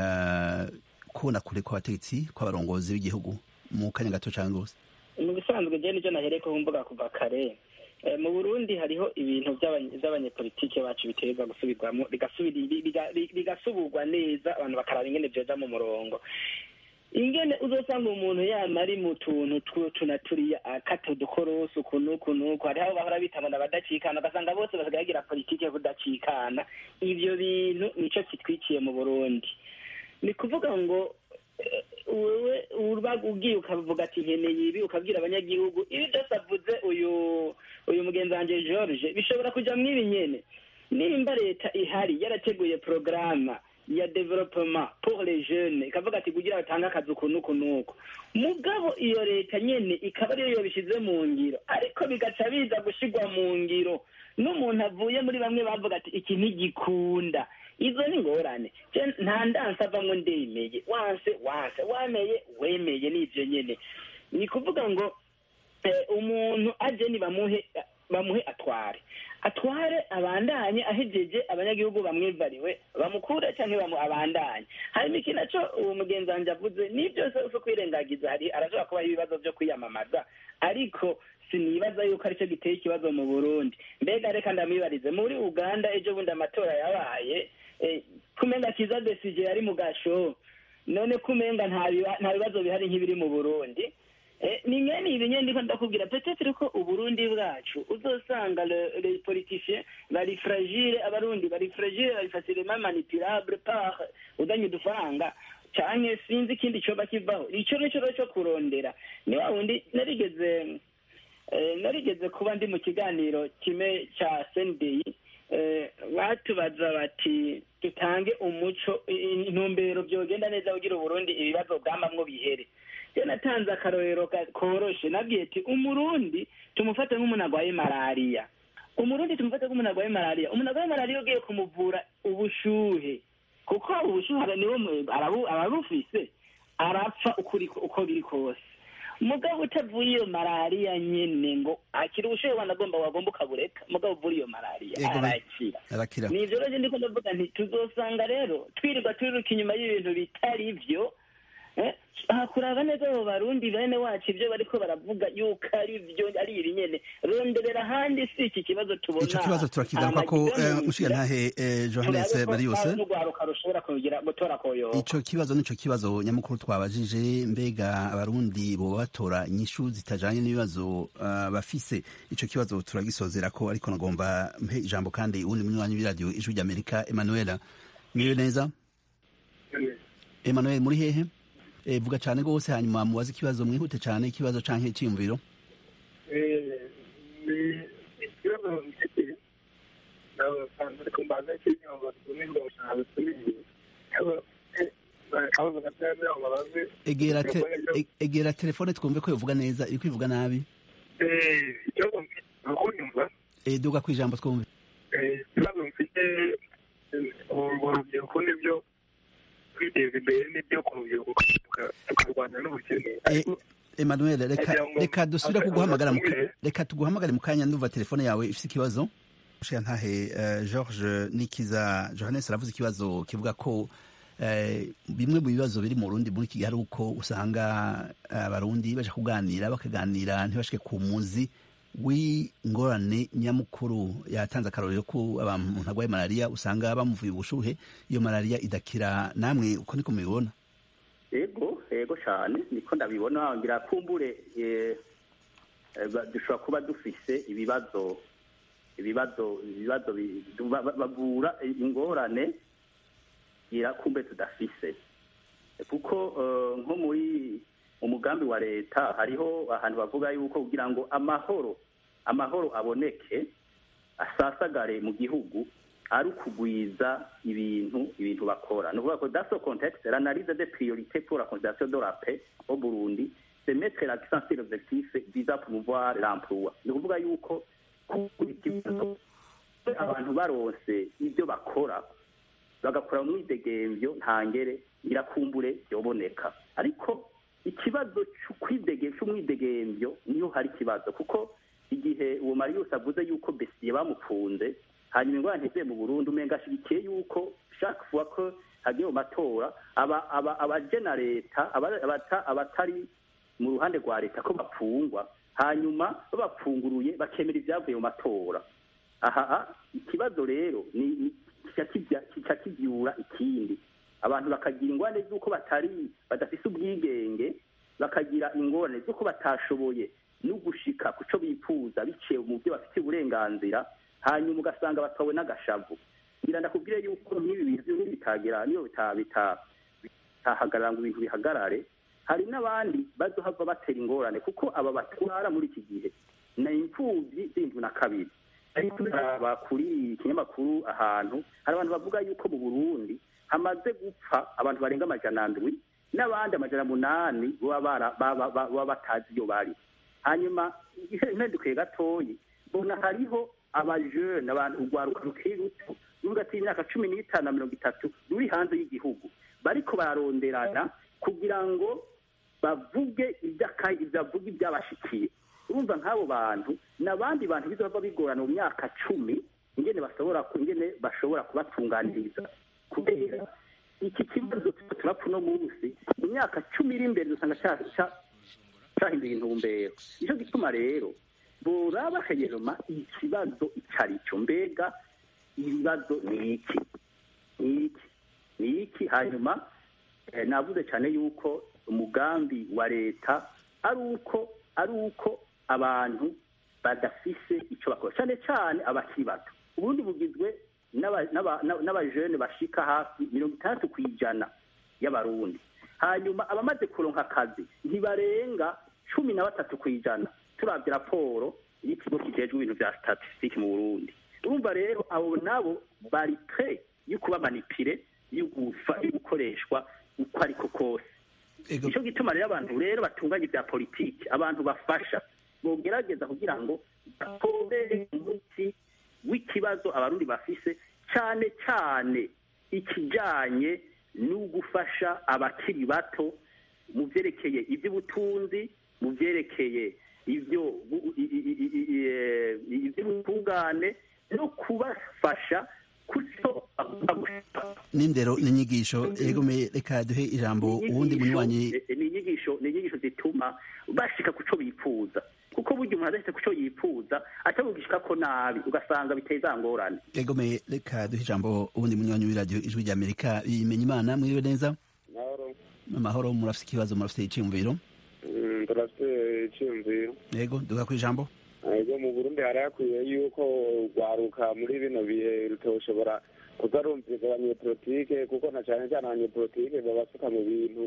Speaker 2: kubona kure kw'abategetsi kw'abarongozi b'igihugu mu kanya gato cyane rwose.
Speaker 3: Mu bisanzwe je nico nahereko mvuga kuva kare. Mu Burundi hariho ibintu by'abanyepolitike bacu biterwa gusubirwamo bigasubirwa neza, abantu bakaraba ingene byoja mu murongo. Ingene uzosanga umuntu yamari mu tuntu tunaturiye akato dukoroso kunuko, hariho abo bahora bitana abadacikana, ugasanga bose basigagira politike yo kudacikana. Ivyo bintu nico kitwikiye mu Burundi. Ni kuvuga ngo wewe ugiye ukavuga ati nkeneye ibi, ukabwira abanyagihugu ibi byose avuze uyu mugenzi wanje George, bishobora kuja mw'ibi nyene. Nimba leta ihari yarateguye programme ya development pour les jeunes, ikavuga ati kugira batanga akazi kunuko, mugabo iyo leta nyene ikaba ariyo yobishize mu ngiro, ariko bigaca biza gushigwa mu ngiro n'umuntu avuye muri bamwe bavuga ati iki ntigikunda. Izo ni ngorane. Nta ndansa avamwo ndemeye, wanse wameye wemeye, n'ivyo nyene. Ni kuvuga ngo umuntu aje ni bamuhe atware abandanye, ahejeje abanyagihugu bamwivariwe bamukura canke abandanye. Hanyuma iki naco uwo mugenzi wanje avuze ni byose uko kwirengagiza, hari arashobora kuba ibibazo byo kwiyamamaza, ariko sinibaza yuko aricyo giteye ikibazo mu Burundi. Mbega reka ndamwibarize, muri Uganda ejo bundi amatora yabaye, kumenga Kiza Besigye yari mu gasho, none kumenga nta bibazo bihari nk'ibiri mu Burundi. Ni ngene ibinye ndiko ndakubwira, peut-être ko Uburundi bwacu uzosanga les politiciens bari fragile, abarundi bari fragile, bari facilement manipulable par udanye udufaranga canke sinzi ikindi coba kivaho. Ico cyo kurondera ni wa wundi narigeze kuba ndi mu kiganiro kimwe ca CNDI, batubaza bati dutange umuco intumbero byogenda neza kugira Uburundi ibibazo bwamamwo bihere. Je natanze akarorero koroshe, nabwiye ati umurundi tumufate nk'umuntu agwaye malaria. Umuntu agwaye malaria ugiye kumuvura ubushuhe, kuko ubushuhe niwo arabufise, arapfa uko biri kose. Mugabo utavuye iyo malaria nyene ngo akiri ubushuhe wagomba ukabureka, mugabo uvura iyo malaria arakira. Ni ivyo rero ndiko ndavuga nti tuzosanga rero twirirwa turiruka inyuma y'ibintu bitari ivyo. Kuraba neza abo barundi bene wacu ibyo bariko baravuga yuko ari byo ari ibinyene, ronderera handi si iki kibazo tubona.
Speaker 2: Ico kibazo turakigaruka ko mushiga ntahe Johannes Marius, ico kibazo nico kibazo nyamukuru twabajije, mbega abarundi bo batora inyishu zitajanye n'ibibazo bafise. Ico kibazo turagisozera ko, ariko nagomba mpe ijambo kandi uwundi munywanyi w'iradio Ijwi ry'Amerika, Emmanuel. Mwiwe neza Emmanuel, muri hehe? Vuga cyane rwose, hanyuma mubaze ikibazo, mwihute cyane, ikibazo canke icyiyumviro. egera telefone twumve ko yovuga neza iri kwivuga nabi duga ku ijambo twumve.
Speaker 8: Ikibazo mfite urubyiruko nibyo kwiteza imbere n'ibyo ku rubyiruko tukarwanya n'ubukene.
Speaker 2: Emmanuel, reka dusubire kuguhamagara reka tuguhamagare mu kanya, ndumva telefone yawe ifite ikibazo. Ntahe George Nikiza Johannes aravuze ikibazo kivuga ko bimwe mu bibazo biri mu Burundi muri iki gihe ari uko usanga abarundi baje kuganira bakaganira ntibashike ku muzi w'ingorane nyamukuru. Yatanze akarorero ko abantu ntagwaye malaria usanga bamuvuye ubushuhe, iyo malaria idakira. Namwe uko niko mubibona?
Speaker 4: Ego cyane niko ndabibona. Ngira kumbure dushobora kuba dufise ibibazo bagura ingorane kumbe tudafise, kuko nko muri umugambi wa leta hariho ahantu bavuga yuko kugira ngo amahoro aboneke asasagare mu gihugu ari ukugwiza ibintu bakora. Ni ukuvuga ko dans ce contexte l'analyse des priorités pour la consolidation de la paix au Burundi c'est mettre l'accent sur l'objectif visant à promouvoir l'emploi. Ni ukuvuga yuko abantu baronse ibyo bakora bagakora mu mwidegemvyo ntangere irakumbure byoboneka. Ariko ikibazo cy'umwidegemvyo niyo hari ikibazo, kuko igihe uwo Marius avuze yuko Besigye bamufunze hanyuma ingorane nteze mu Burundi, umenga ashigikiye yuko chaque fois ko hagiye mu matora abajena leta abatari mu ruhande rwa leta ko bapfungwa, hanyuma babapfunguruye bakemera ibyavuye mu matora. Ikibazo rero ni kibyura ikindi, abantu bakagira ingorane z'uko badafise ubwigenge, bakagira ingorane z'uko batashoboye no gushika ku cyo bifuza biciye mu byo bafite uburenganzira, hanyuma ugasanga batawe n'agashavu. Ngira ndakubwire yuko nk'ibi bintu bitagira niyo bitahagarara ngo ibintu bihagarare, hari n'abandi bazohava batera ingorane, kuko aba batwara muri iki gihe na imfuvyi z'indwi na kabiri. Ariko kuri ikinyamakuru ahantu hari abantu bavuga yuko mu Burundi hamaze gupfa abantu barenga 100 n'abandi 800 baba batazi iyo bari. Hanyuma impinduka gatoyi bona hariho abajene, abantu urwaruka rukiri ruto rugati imyaka 15 na 30 ruri hanze y'igihugu bariko baronderana kugira ngo bavuge ibyabashikiye. Urumva nk'abo bantu n'abandi bantu bizova bigorana mu myaka 10 ingene bashobora kubatunganiriza, kubera iki kibazo turapfa no munsi mu myaka 10 iri imbere dusanga cyahinduye intumbero. Nicyo gituma rero boraba kanyeroma ikibazo icarico, mbega ibibazo ni iki. Hanyuma navuze cyane yuko umugambi wa leta ari uko abantu badafise icyo bakora, cyane cyane abakiri bato. Ubundi bugizwe n'abajene bashika hafi 60% y'abarundi, hanyuma abamaze kuronka akazi ntibarenga 13%. Turavye raporo y'ikigo kijejwe ibintu vya statistique mu Burundi. Urumva rero abo nabo bari prêt yuko bamanipire gukoreshwa uko ariko kose. Icyo gituma rero abantu rero batunganya ibya politiki, abantu bafasha bogerageza kugira ngo batore umuti w'ikibazo abarundi bafise, cyane cyane ikijanye no gufasha abakiri bato mu byerekeye iby'ubutunzi, mu byerekeye iby'ubutungane no kubafasha
Speaker 2: n'indero n'inyigisho. Egome reka duhe ijambo uwundi munywanyi.
Speaker 4: N'inyigisho zituma bashika kuco bifuza, kuko burya umuntu adafite kuco yifuza atabugishika ko nabi ugasanga biteza ngorane.
Speaker 2: Egome reka duhe ijambo uwundi munywanyi w'iradio Ijwi rya Amerika. Imenya Imana, mwiriwe neza? Amahoro. Murafite ikibazo, murafite iciyumviro?
Speaker 9: Turafite iciyumviro.
Speaker 2: Yego duga ku ijambo.
Speaker 9: Ego mu Burundi harakwiye yuko rwaruka muri bino bihe rutoshobora kuzarumviriza abanyepolitike, kuko na cyane cyane abanyepolitike babasuka mu bintu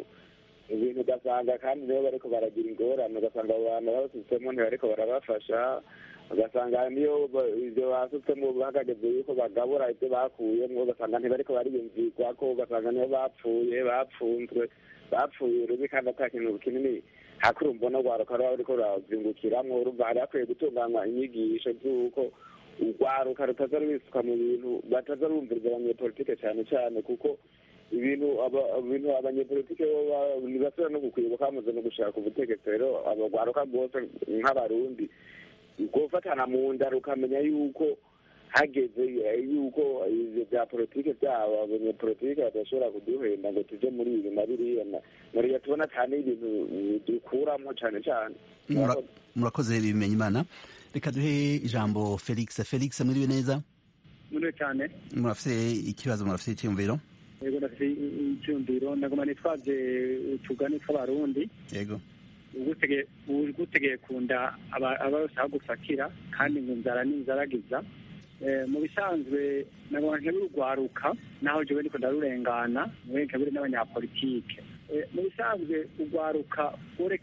Speaker 9: ugasanga kandi nibo bariko baragira ingorane, ugasanga abo bantu babasizemo ntibariko barabafasha. ugasanga niyo ivyo basutsemo bahageze yuko bagabura ivyo bakuyemwo ugasanga ntibariko bariyumvirwa ko ugasanga niyo bapfunzwe bapfuye rubi kandi ata kintu kinini hakuru mbona urwaruka ruba ruriko rurazungukiramwo urumva hari hakwiye gutunganywa inyigisho z'uko urwaruka rutaza rubisuka mu bintu bataza rumviriza abanyepolitike cyane cyane kuko ibintu abanyepolitike ntibasubira no gukwibuka bamaze no gushaka ubutegetsi rero abagwaruka rwose nk'abarundi gufatana mu nda rukamenya yuko hageze yuko ivyo vya politike vyabo abanyepolitike badashobora kuduhenda ngo tuje muri ibi na biriya nariya tubona cyane ibintu dukuramwo cane cane.
Speaker 2: Murakoze bimenya imana. Reka duhe ijambo Felix mwiriwe neza.
Speaker 6: Mwiriwe cyane.
Speaker 2: Murafise ikibazo, murafise icyumviro?
Speaker 6: Yego ndafise icyumviro, nagoma nitwaje utugani tw'abarundi.
Speaker 2: Yego.
Speaker 6: ugutegeye kunda abarose aho gufatira kandi ngo inzara n'inzaragiza. Mu bisanzwe nagoma nkebura urwaruka naho jewe ndiko ndarurengana mwe nkebure n'abanyapolitike. Mu bisanzwe urwaruka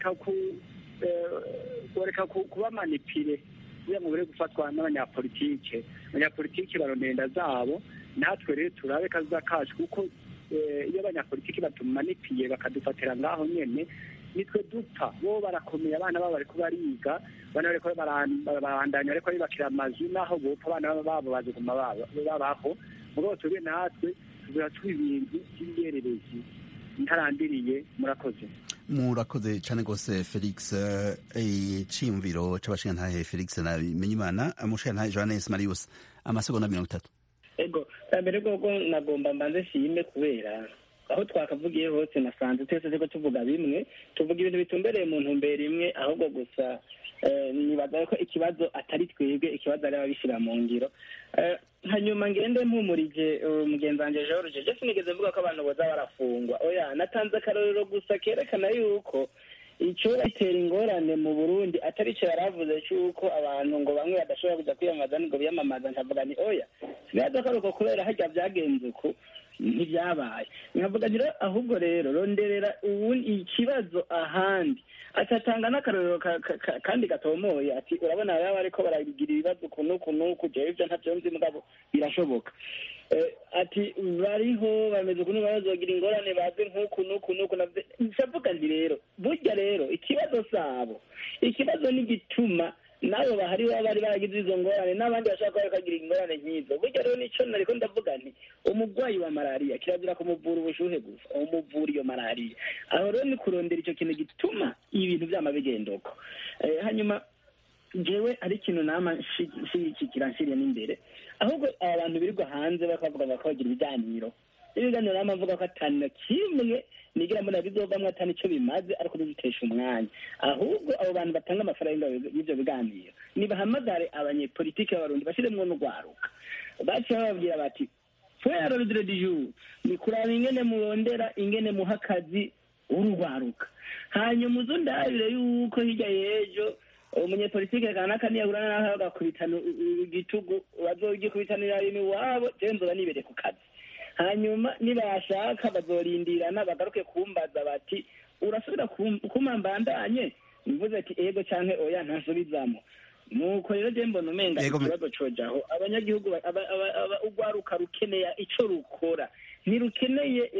Speaker 6: ureka kuba manipire kugira ngo bure gufatwa n'abanyapolitike. Abanyapolitike barondenda zabo, natwe rero turabe kaza kacu kuko iyo abanyapolitike batumanipiye bakadufatira ngaho nyene nitwe dupfa. Bo barakomeye, abana babo bariko bariga, abana bariko barabandanya ariko bibakira amazu naho bopfa abana babo baziguma babaho. Mugabo tube natwe tuzira twibintu by'imyererezi ntarandiriye. Murakoze
Speaker 2: cyane rwose Felix. Iciyumviro c'abashingantahe Felix na Bimenyimana, umushingantahe Johannes Marius, amasegonda 30.
Speaker 3: Ego mbere bwo nagomba mbanze shime kubera aho twakavugiye hose nasanze twese ko tuvuga bimwe, tuvuga ibintu bitumbereye mu ntumbero imwe, ahubwo gusa nibaza ko ikibazo atari twebwe, ikibazo ari ababishira mu ngiro. Hanyuma ngende mpumurije mugenzi wanje George, je sinigeze mvuga ko abantu boza barafungwa. Oya, natanze akarorero gusa kerekana yuko icyo bitera ingorane mu Burundi atari cyo yaravuze cyuko abantu ngo bamwe badashobora kuja kwiyamamaza ngo biyamamaza. Nkavuga ni oya, sinaza ko kubera hajya byagenze uko ntibyabaye. Nkavuga rero ahubwo rero ronderera ikibazo ahandi, atatanga n'akarorero kandi gatomoye ati urabona baba bariko baragira ibibazo kunuku jewe ivyo ntavyo nzi mugabo birashoboka. Ati bariho bameze ukuntu bazogira ingorane baze nk'uku navyo. Nsavuga ndi rero burya rero ikibazo sabo, ikibazo ni gituma nabo bahari bari baragize izo ngorane n'abandi bashaka ko bakagira ingorane nk'izo. Burya rero nico nariko ndavuga nti umugwayi wa malaria kirazira kumuvura ubushuhe gusa, umuvura iyo malaria. Aho rero ni kurondera ico kintu gituma ibintu vyama bigendoko. Hanyuma jewe ari ikintu nama kiranshiriye n'imbere, ahubwo abantu birirwa hanze bakavuga bakagira ibiganiro nama mvuga ko atana kimwe nigira mbona bizovamwo atani ico bimaze ariko bizitesha umwanya. Ahubwo abo bantu batanga amafaranga y'ivyo biganiro nibahamagare abanyepolitike b'abarundi bashiremwo n'urwaruka, baciye bababwira bati fera l'ordre du jour ni kuraba ingene murondera ingene muha akazi urwaruka. Hanyuma uzundabire yuko hirya y'ejo umunyepolitike kanaka niyagurana naho agakubitana igitugu bazogikubitanira iwabo, je nzoba nibere ku kazi. Hanyuma nibashaka bazorindirana bagaruke kumbaza bati urasubira kumambandanye, mvuze ati ego canke oya ntasubizamo. Nuko rero je mbona umenga ikibazo cojaho abanyagihugu urwaruka rukeneye ico rukora, ntirukeneye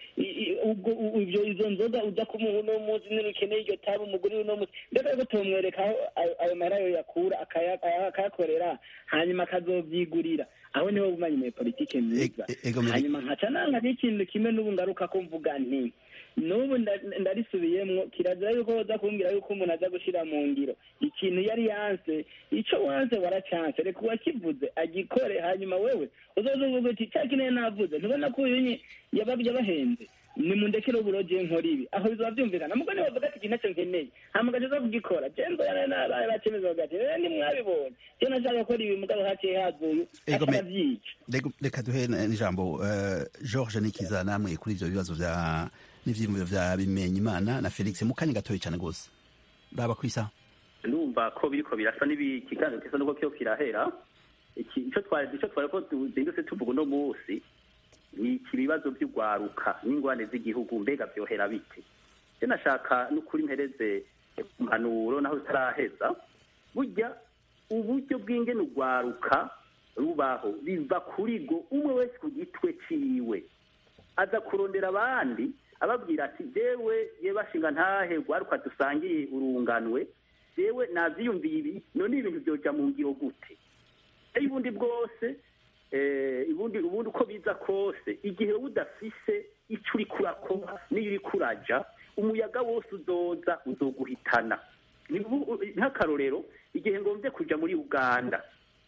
Speaker 3: ubwo izo nzoga uja kumuha uno munsi, ntirukeneye iryo tabi umuguri uno munsi. Ndetse ko tumwereka ayo marayo yakura akayakorera hanyuma akazovyigurira. Aho niho bumanye mu politike myiza. Hanyuma nkaca nanga n'ikintu kimwe n'ubu ngaruka ko mvuga nti n'ubu ndarisubiyemwo, kirazira yuko woza kumbwira yuko umuntu aza gushira mu ngiro ikintu yari yanse. Ico wanse waracanse, reka uwakivuze agikore, hanyuma wewe uzoza uvuga uti cya kintu navuze ntubona ko uyu yabahenze, nimundekere uburoje nkora ibi. Aho bizoba vyumvikana. Mugo ni bavuga ati kinacyo nkeneye hama gaje zo kugikora. Jenzo yana bacemeza bagati ni mwabibonye je nashaka gukora ibi mugabo haciye hazuyu akavyica.
Speaker 2: Reka duhe n'ijambo George Nikiza namwe kuri ivyo bibazo vya n'ivyimviro vya Bimenyimana na Felix mu kanya gatoyi cyane gose. Baba kwisa
Speaker 4: ndumva ko biriko birasa n'ibikiganiro kisa nuko cyo kirahera. Ico twari ko tuzindutse tuvuga no munsi ni ikibazo by'urwaruka n'ingwane z'igihugu mbega byohera bite. Je nashaka n'ukuri mpereze impanuro naho zitaraheza. Burya uburyo bw'ingene urwaruka rubaho biva kuri go umwe wese ku gitwe ciwe, aza kurondera abandi ababwira ati jewe bashinga ntahe rwaruka dusangiye urunganwe, jewe navyiyumviye ibi, none ibintu vyoja mu ngiro gute? Ubundi bwose ubundi uko biza kose, igihe udafise ico uri kurakora n'iyo uri kuraja, umuyaga wose uzoza uzoguhitana. Nk'akarorero, igihe ngomvye kuja muri Uganda,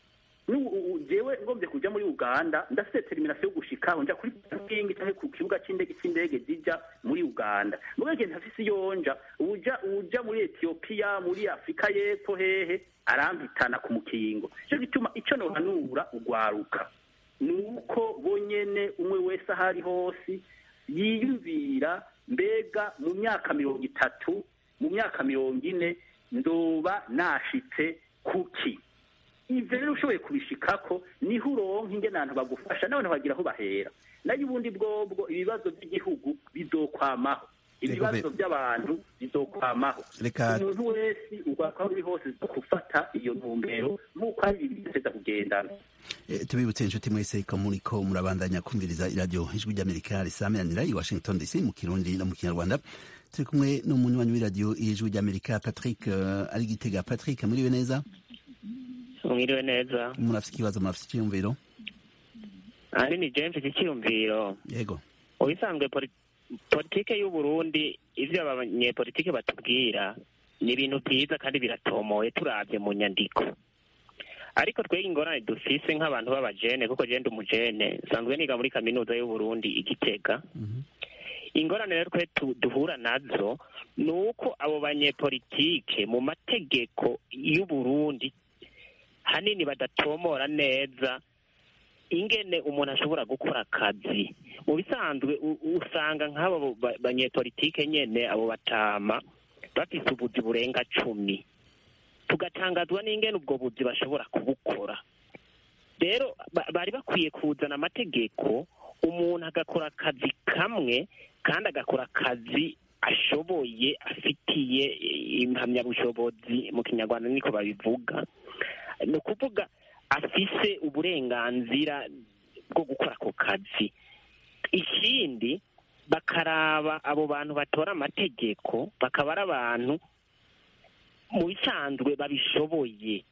Speaker 4: jewe ngomvye kuja muri Uganda ndafite termination yo gushikaho nja kuri parking cyangwa ku kibuga c'indege zija muri Uganda, muga igihe ntafise yonja uja muri Ethiopia, muri Afrika y'Epfo hehe arampitana ku mukingo. Cyo gituma ico nohanura urwaruka nuko bonyene umwe wese ahari hose yiyumvira, mbega mu myaka 30 mu myaka 40 ndoba nashitse kuki? Ivyo rero ushoboye kubishikako niho uronka ingene abantu bagufasha n'abantu bagira aho bahera. Nayo ubundi bwobwo ibibazo by'igihugu bizokwamaho, ibibazo by'abantu bizokwamaho. Umuntu wese ugwako uri hose gufata iyo ntumbero nk'uko ari ibiteza kugendana.
Speaker 2: Tubibutse inshuti mwese ko muriko murabandanya kumviriza iradiyo Ijwi ry'Amerika risameranira i Washington DC mu Kirundi no mu Kinyarwanda. Turi kumwe n'umunywanyi w'iradiyo Ijwi ry'Amerika Patrick ari Gitega. Patrick, muriwe neza?
Speaker 10: Mwiriwe neza.
Speaker 2: Murafite ikibazo, murafite icyiyumviro?
Speaker 10: Ari ni James icyiyumviro.
Speaker 2: Yego.
Speaker 10: Ubisanzwe politike y'u Burundi, ivyo abanyepolitike batubwira ni ibintu byiza kandi biratomoye turavye mu nyandiko. Ariko twege ingorane dufise nk'abantu b'abajene, kuko je ndi umujene sanzwe niga muri kaminuza y'u Burundi Igitega. Ingorane rero twe duhura nazo nuko abo banyepolitike mu mategeko y'u Burundi hanini badatomora neza ingene umuntu ashobora gukora akazi. Mu bisanzwe usanga nk'abo banyepolitike nyene abo batama bafise ubuzi burenga 10, tugatangazwa n'ingene ubwo buzi bashobora kubukora. Rero bari bakwiye kuzana amategeko, umuntu agakora akazi kamwe kandi agakora akazi ashoboye, afitiye impamyabushobozi, mu Kinyarwanda niko babivuga. Ni ukuvuga afise uburenganzira bwo gukora ako kazi. Ikindi bakaraba abo bantu batora amategeko, bakaba ari abantu mu bisanzwe babishoboye,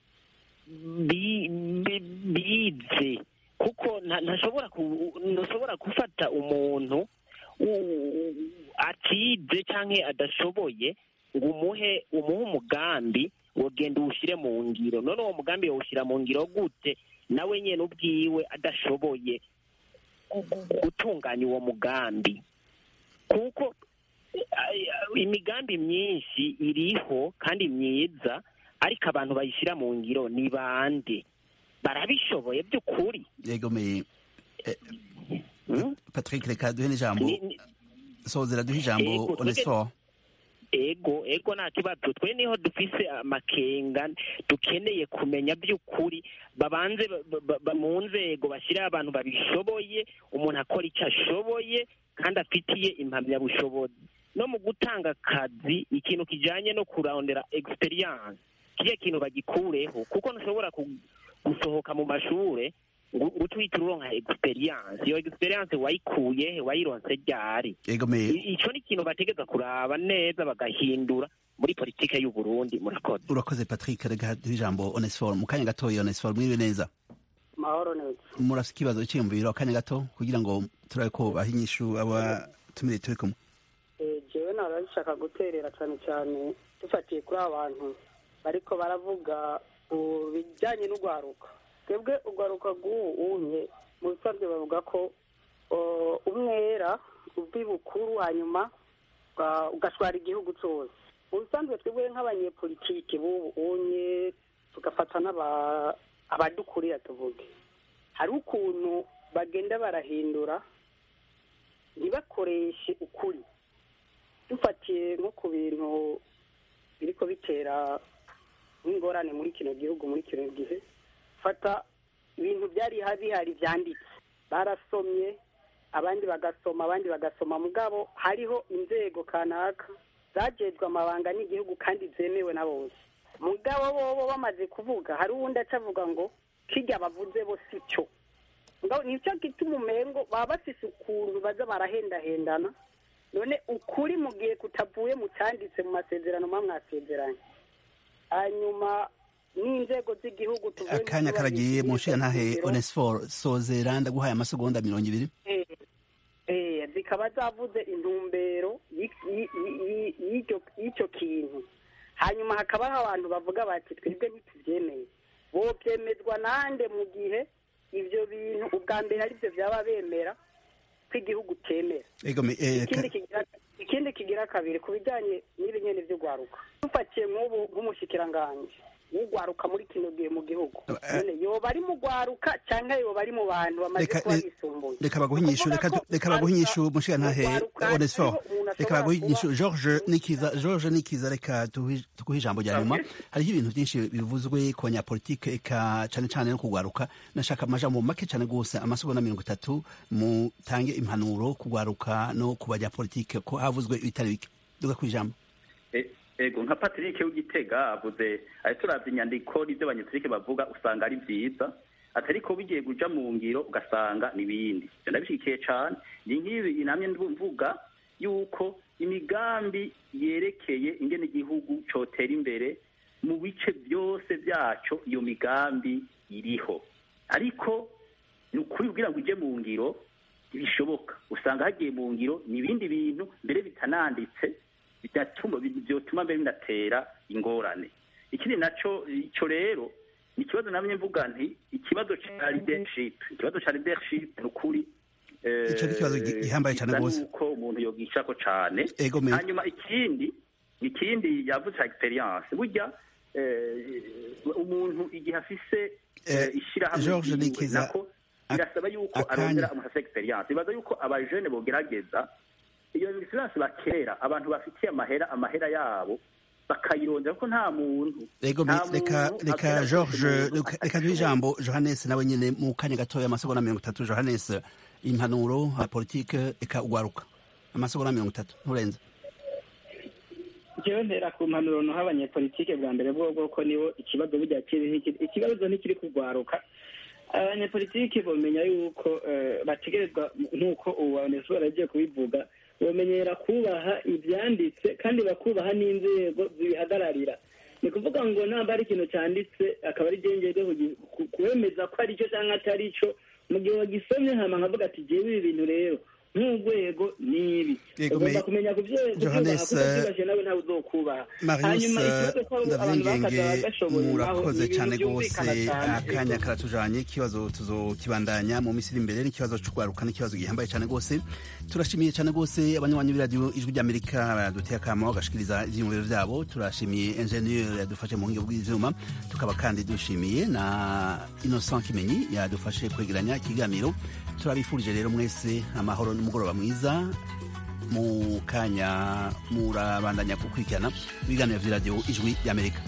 Speaker 10: bize, kuko ntashobora gufata umuntu atize canke adashoboye ngo umuhe umugambi wogenda uwushire mu ngiro. None uwo mugambi yowushira mu ngiro gute nawe nyene ubwiwe adashoboye gutunganya uwo mugambi? Kuko imigambi myinshi iriho kandi myiza, ariko abantu bayishira mu ngiro ni bande? Barabishoboye by'ukuri?
Speaker 2: Yego Patrick, reka duhe n'ijambo sozera, duhe ijambo Onesphore.
Speaker 10: Ego nta kibazo. Twe niho dufise amakenga, dukeneye kumenya by'ukuri, babanze mu nzego bashyiraho abantu babishoboye, umuntu akora icyo ashoboye kandi afitiye impamyabushobozi. No mu gutanga akazi, ikintu kijanye no kurondera experience, kiriya kintu bagikureho, kuko ntushobora gusohoka mu mashure utwite uronka experience. Iyo experience wayikuye wayironse ryari? Ico ni ikintu bategeza kuraba neza, bagahindura muri politike y'u Burundi. Murakoze.
Speaker 2: Urakoze Patrick. Rega ijambo Onesphore mu kanya gatoya. Onesphore, mwiriwe neza?
Speaker 6: Mahoro neza.
Speaker 2: Murafite ikibazo cyiyumviro akanya gato kugira ngo turabe ko bahinyishu abatumire turi kumwe?
Speaker 6: Jewe narashaka guterera cyane dufatiye kuri abantu bariko baravuga bijyanye n'urwaruka. Twebwe urwaruka rw'uwunye mu bisanzwe bavuga ko umwera uvi bukuru hanyuma ugashwara igihugu cyose. Mu bisanzwe twebwe nk'abanyepolitike b'uwunye tugafata abadukurira tuvuge, hari ukuntu bagenda barahindura ntibakoreshe ukuri. Dufatiye nko ku bintu biriko bitera n'ingorane muri kino gihugu muri kino gihe, fata ibintu byari bihari byanditse, barasomye, abandi bagasoma mugabo hariho inzego kanaka zajejwe amabanga n'igihugu kandi zemewe na bose.
Speaker 11: mugabo bobo bamaze kuvuga hari uwundi acavuga ngo kirya bavuze bo si cyo nicyo gituma umengo baba bafise ukuntu baza barahendahendana none ukuri mu gihe kutavuye mu cyanditse mu masezerano mwasezeranye hanyuma n'inzego z'igihugu
Speaker 2: akanya karagiye mu nshingantahe Onesphore Sozera ndaguhaye amasegonda 20
Speaker 11: zikaba zavuze intumbero y'icyo kintu hanyuma hakabaho abantu bavuga bati twebwe ntitubyemeye bobyemezwa nande mu gihe ivyo bintu ubwa mbere ari byo byaba bemera ko igihugu cyemera ikindi kigira kabiri ku bijyanye n'ibinyene vyo gwaruka dufatiye nk'ubu nk'umushikiranganje ugwaruka muri kino gihe mu gihugu none yoba ari mu gwaruka cyangwa yoba ari mu bantu bamaze kuba bisumbuye
Speaker 2: reka baguhinyishu mushikantahe Onesphore reka baguhinyishu George Nikiza reka tuguhe ijambo rya nyuma hariho ibintu byinshi bivuzwe ku banyapolitike eka cyane cyane no kugwaruka nashaka amajambo make cyane gose amasegonda 30 mutange impanuro kugwaruka no ku banyapolitike ko havuzwe ibitari bike duga ku ijambo
Speaker 4: ego nka Patrick w'Igitega avuze ari turavye inyandiko n'ivyo abanyapolitike bavuga usanga ari vyiza atari ko bigiye kuja mu ngiro ugasanga nibindi ndabishikiye cyane ni nk'ibi namye mvuga yuko imigambi yerekeye ingene igihugu cotera imbere mu bice byose byaco iyo migambi iriho ariko ni ukuri kugira ngo ije mu ngiro ntibishoboka usanga hagiye mu ngiro n'ibindi bintu mbere bitananditse byotuma mbere binatera ingorane ikindi naco ico rero ni ikibazo namye mvuga nti ikibazo ca leadership nukuri
Speaker 2: ico kibazo gihambaye cyane gose
Speaker 4: uko umuntu yogishako cane hanyuma ikindi yavuze experience burya umuntu igihe afise ishirahamwe nako birasaba yuko arondera amufase experience bibaza yuko abajene bogerageza iyo experience bakera abantu bafitiye amahera yabo bakayirondera ko nta muntu
Speaker 2: reka George reka duhe ijambo Johannes nawe nyine mu kanya gatoya amasegonda 30 Johannes impanuro ha politique eka ugwaruka amasegonda 30 nturenze
Speaker 3: jewe ndera ku mpanuro no abanyepolitike bwa mbere bwo ko nibo ikibazo burya kiri ikibazo nikiri kugwaruka abanyepolitike bomenya yuko bategerezwa nkuko Onesphore agiye kubivuga bamenyera kubaha ibyanditse kandi bakubaha n'inzego zibihagararira ni kuvuga ngo namba ari ikintu cyanditse akaba ari gengeze kuwemeza ko ari cyo cyangwa atari cyo mu gihe wagisomye hama nkavuga ati jewe ibi bintu rero nk'urwego nibi ugomba kumenya
Speaker 2: Johannes
Speaker 3: nawe nawe uzokubaha
Speaker 2: hanyuma ndavyingenge murakoze cyane gose akanya karatujanye ikibazo tuzokibandanya mu misiri imbere n'ikibazo c'ugwaruka n'ikibazo gihambaye cyane gose turashimiye cyane gose abanywanyi b'iradio ijwi ry'Amerika baduteye akamo bagashikiriza ivyiyumviro vyabo turashimiye ingenieur yadufashe mu ngingo bw'ivyuma tukaba kandi dushimiye na Innocent Kimenyi yadufashe kwegeranya ikiganiro turabifurije rero mwese amahoro n'umugoroba mwiza mu kanya murabandanya gukurikirana ibiganiro vy'iradio ijwi ry'Amerika.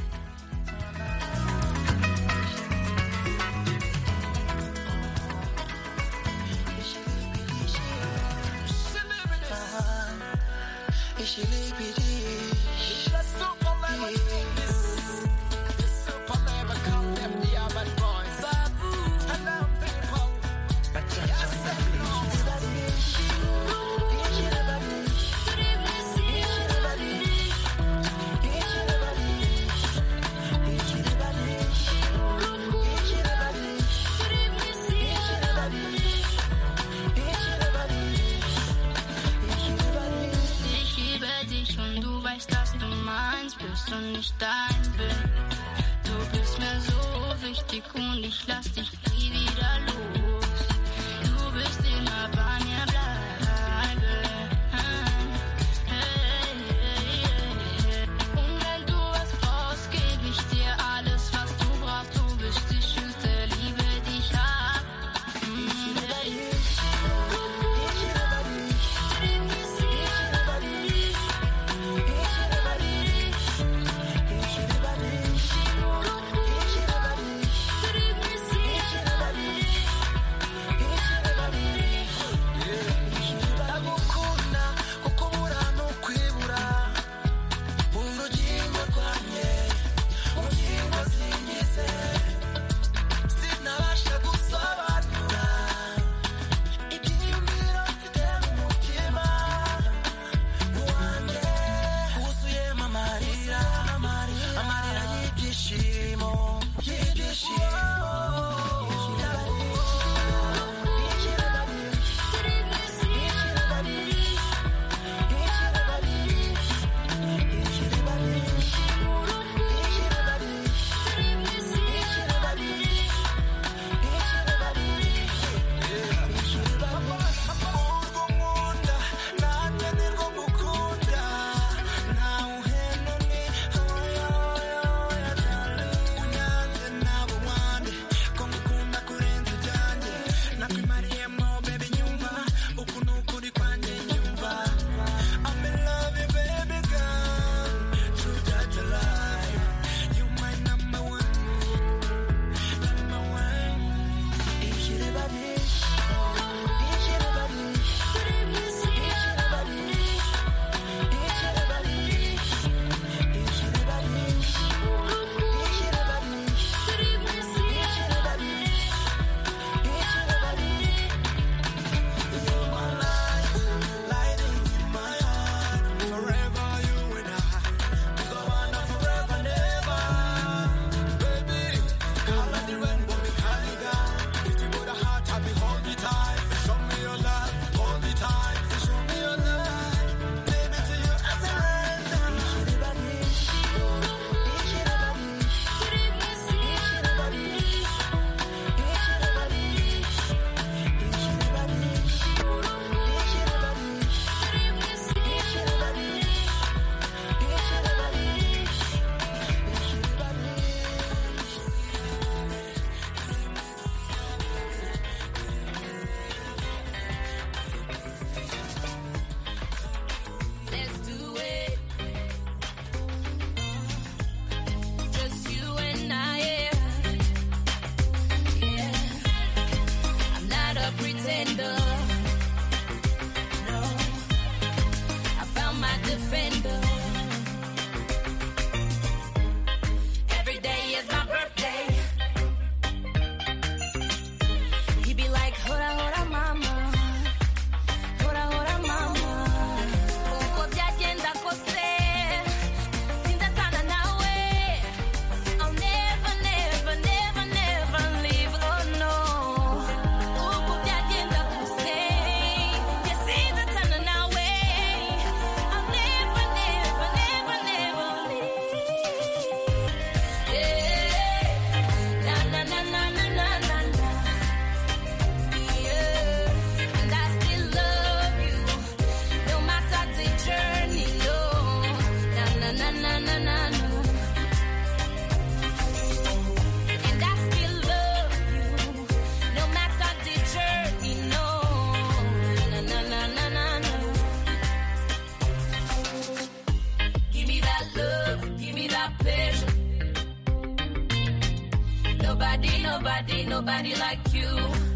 Speaker 12: nobody like you.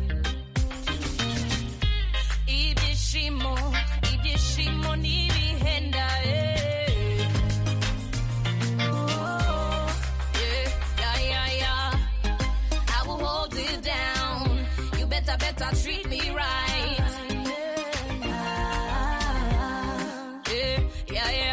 Speaker 12: Ibyishimo, ibyishimo n'ibihenda, oh, yeah. I will hold it down. You better treat me right. Yeah.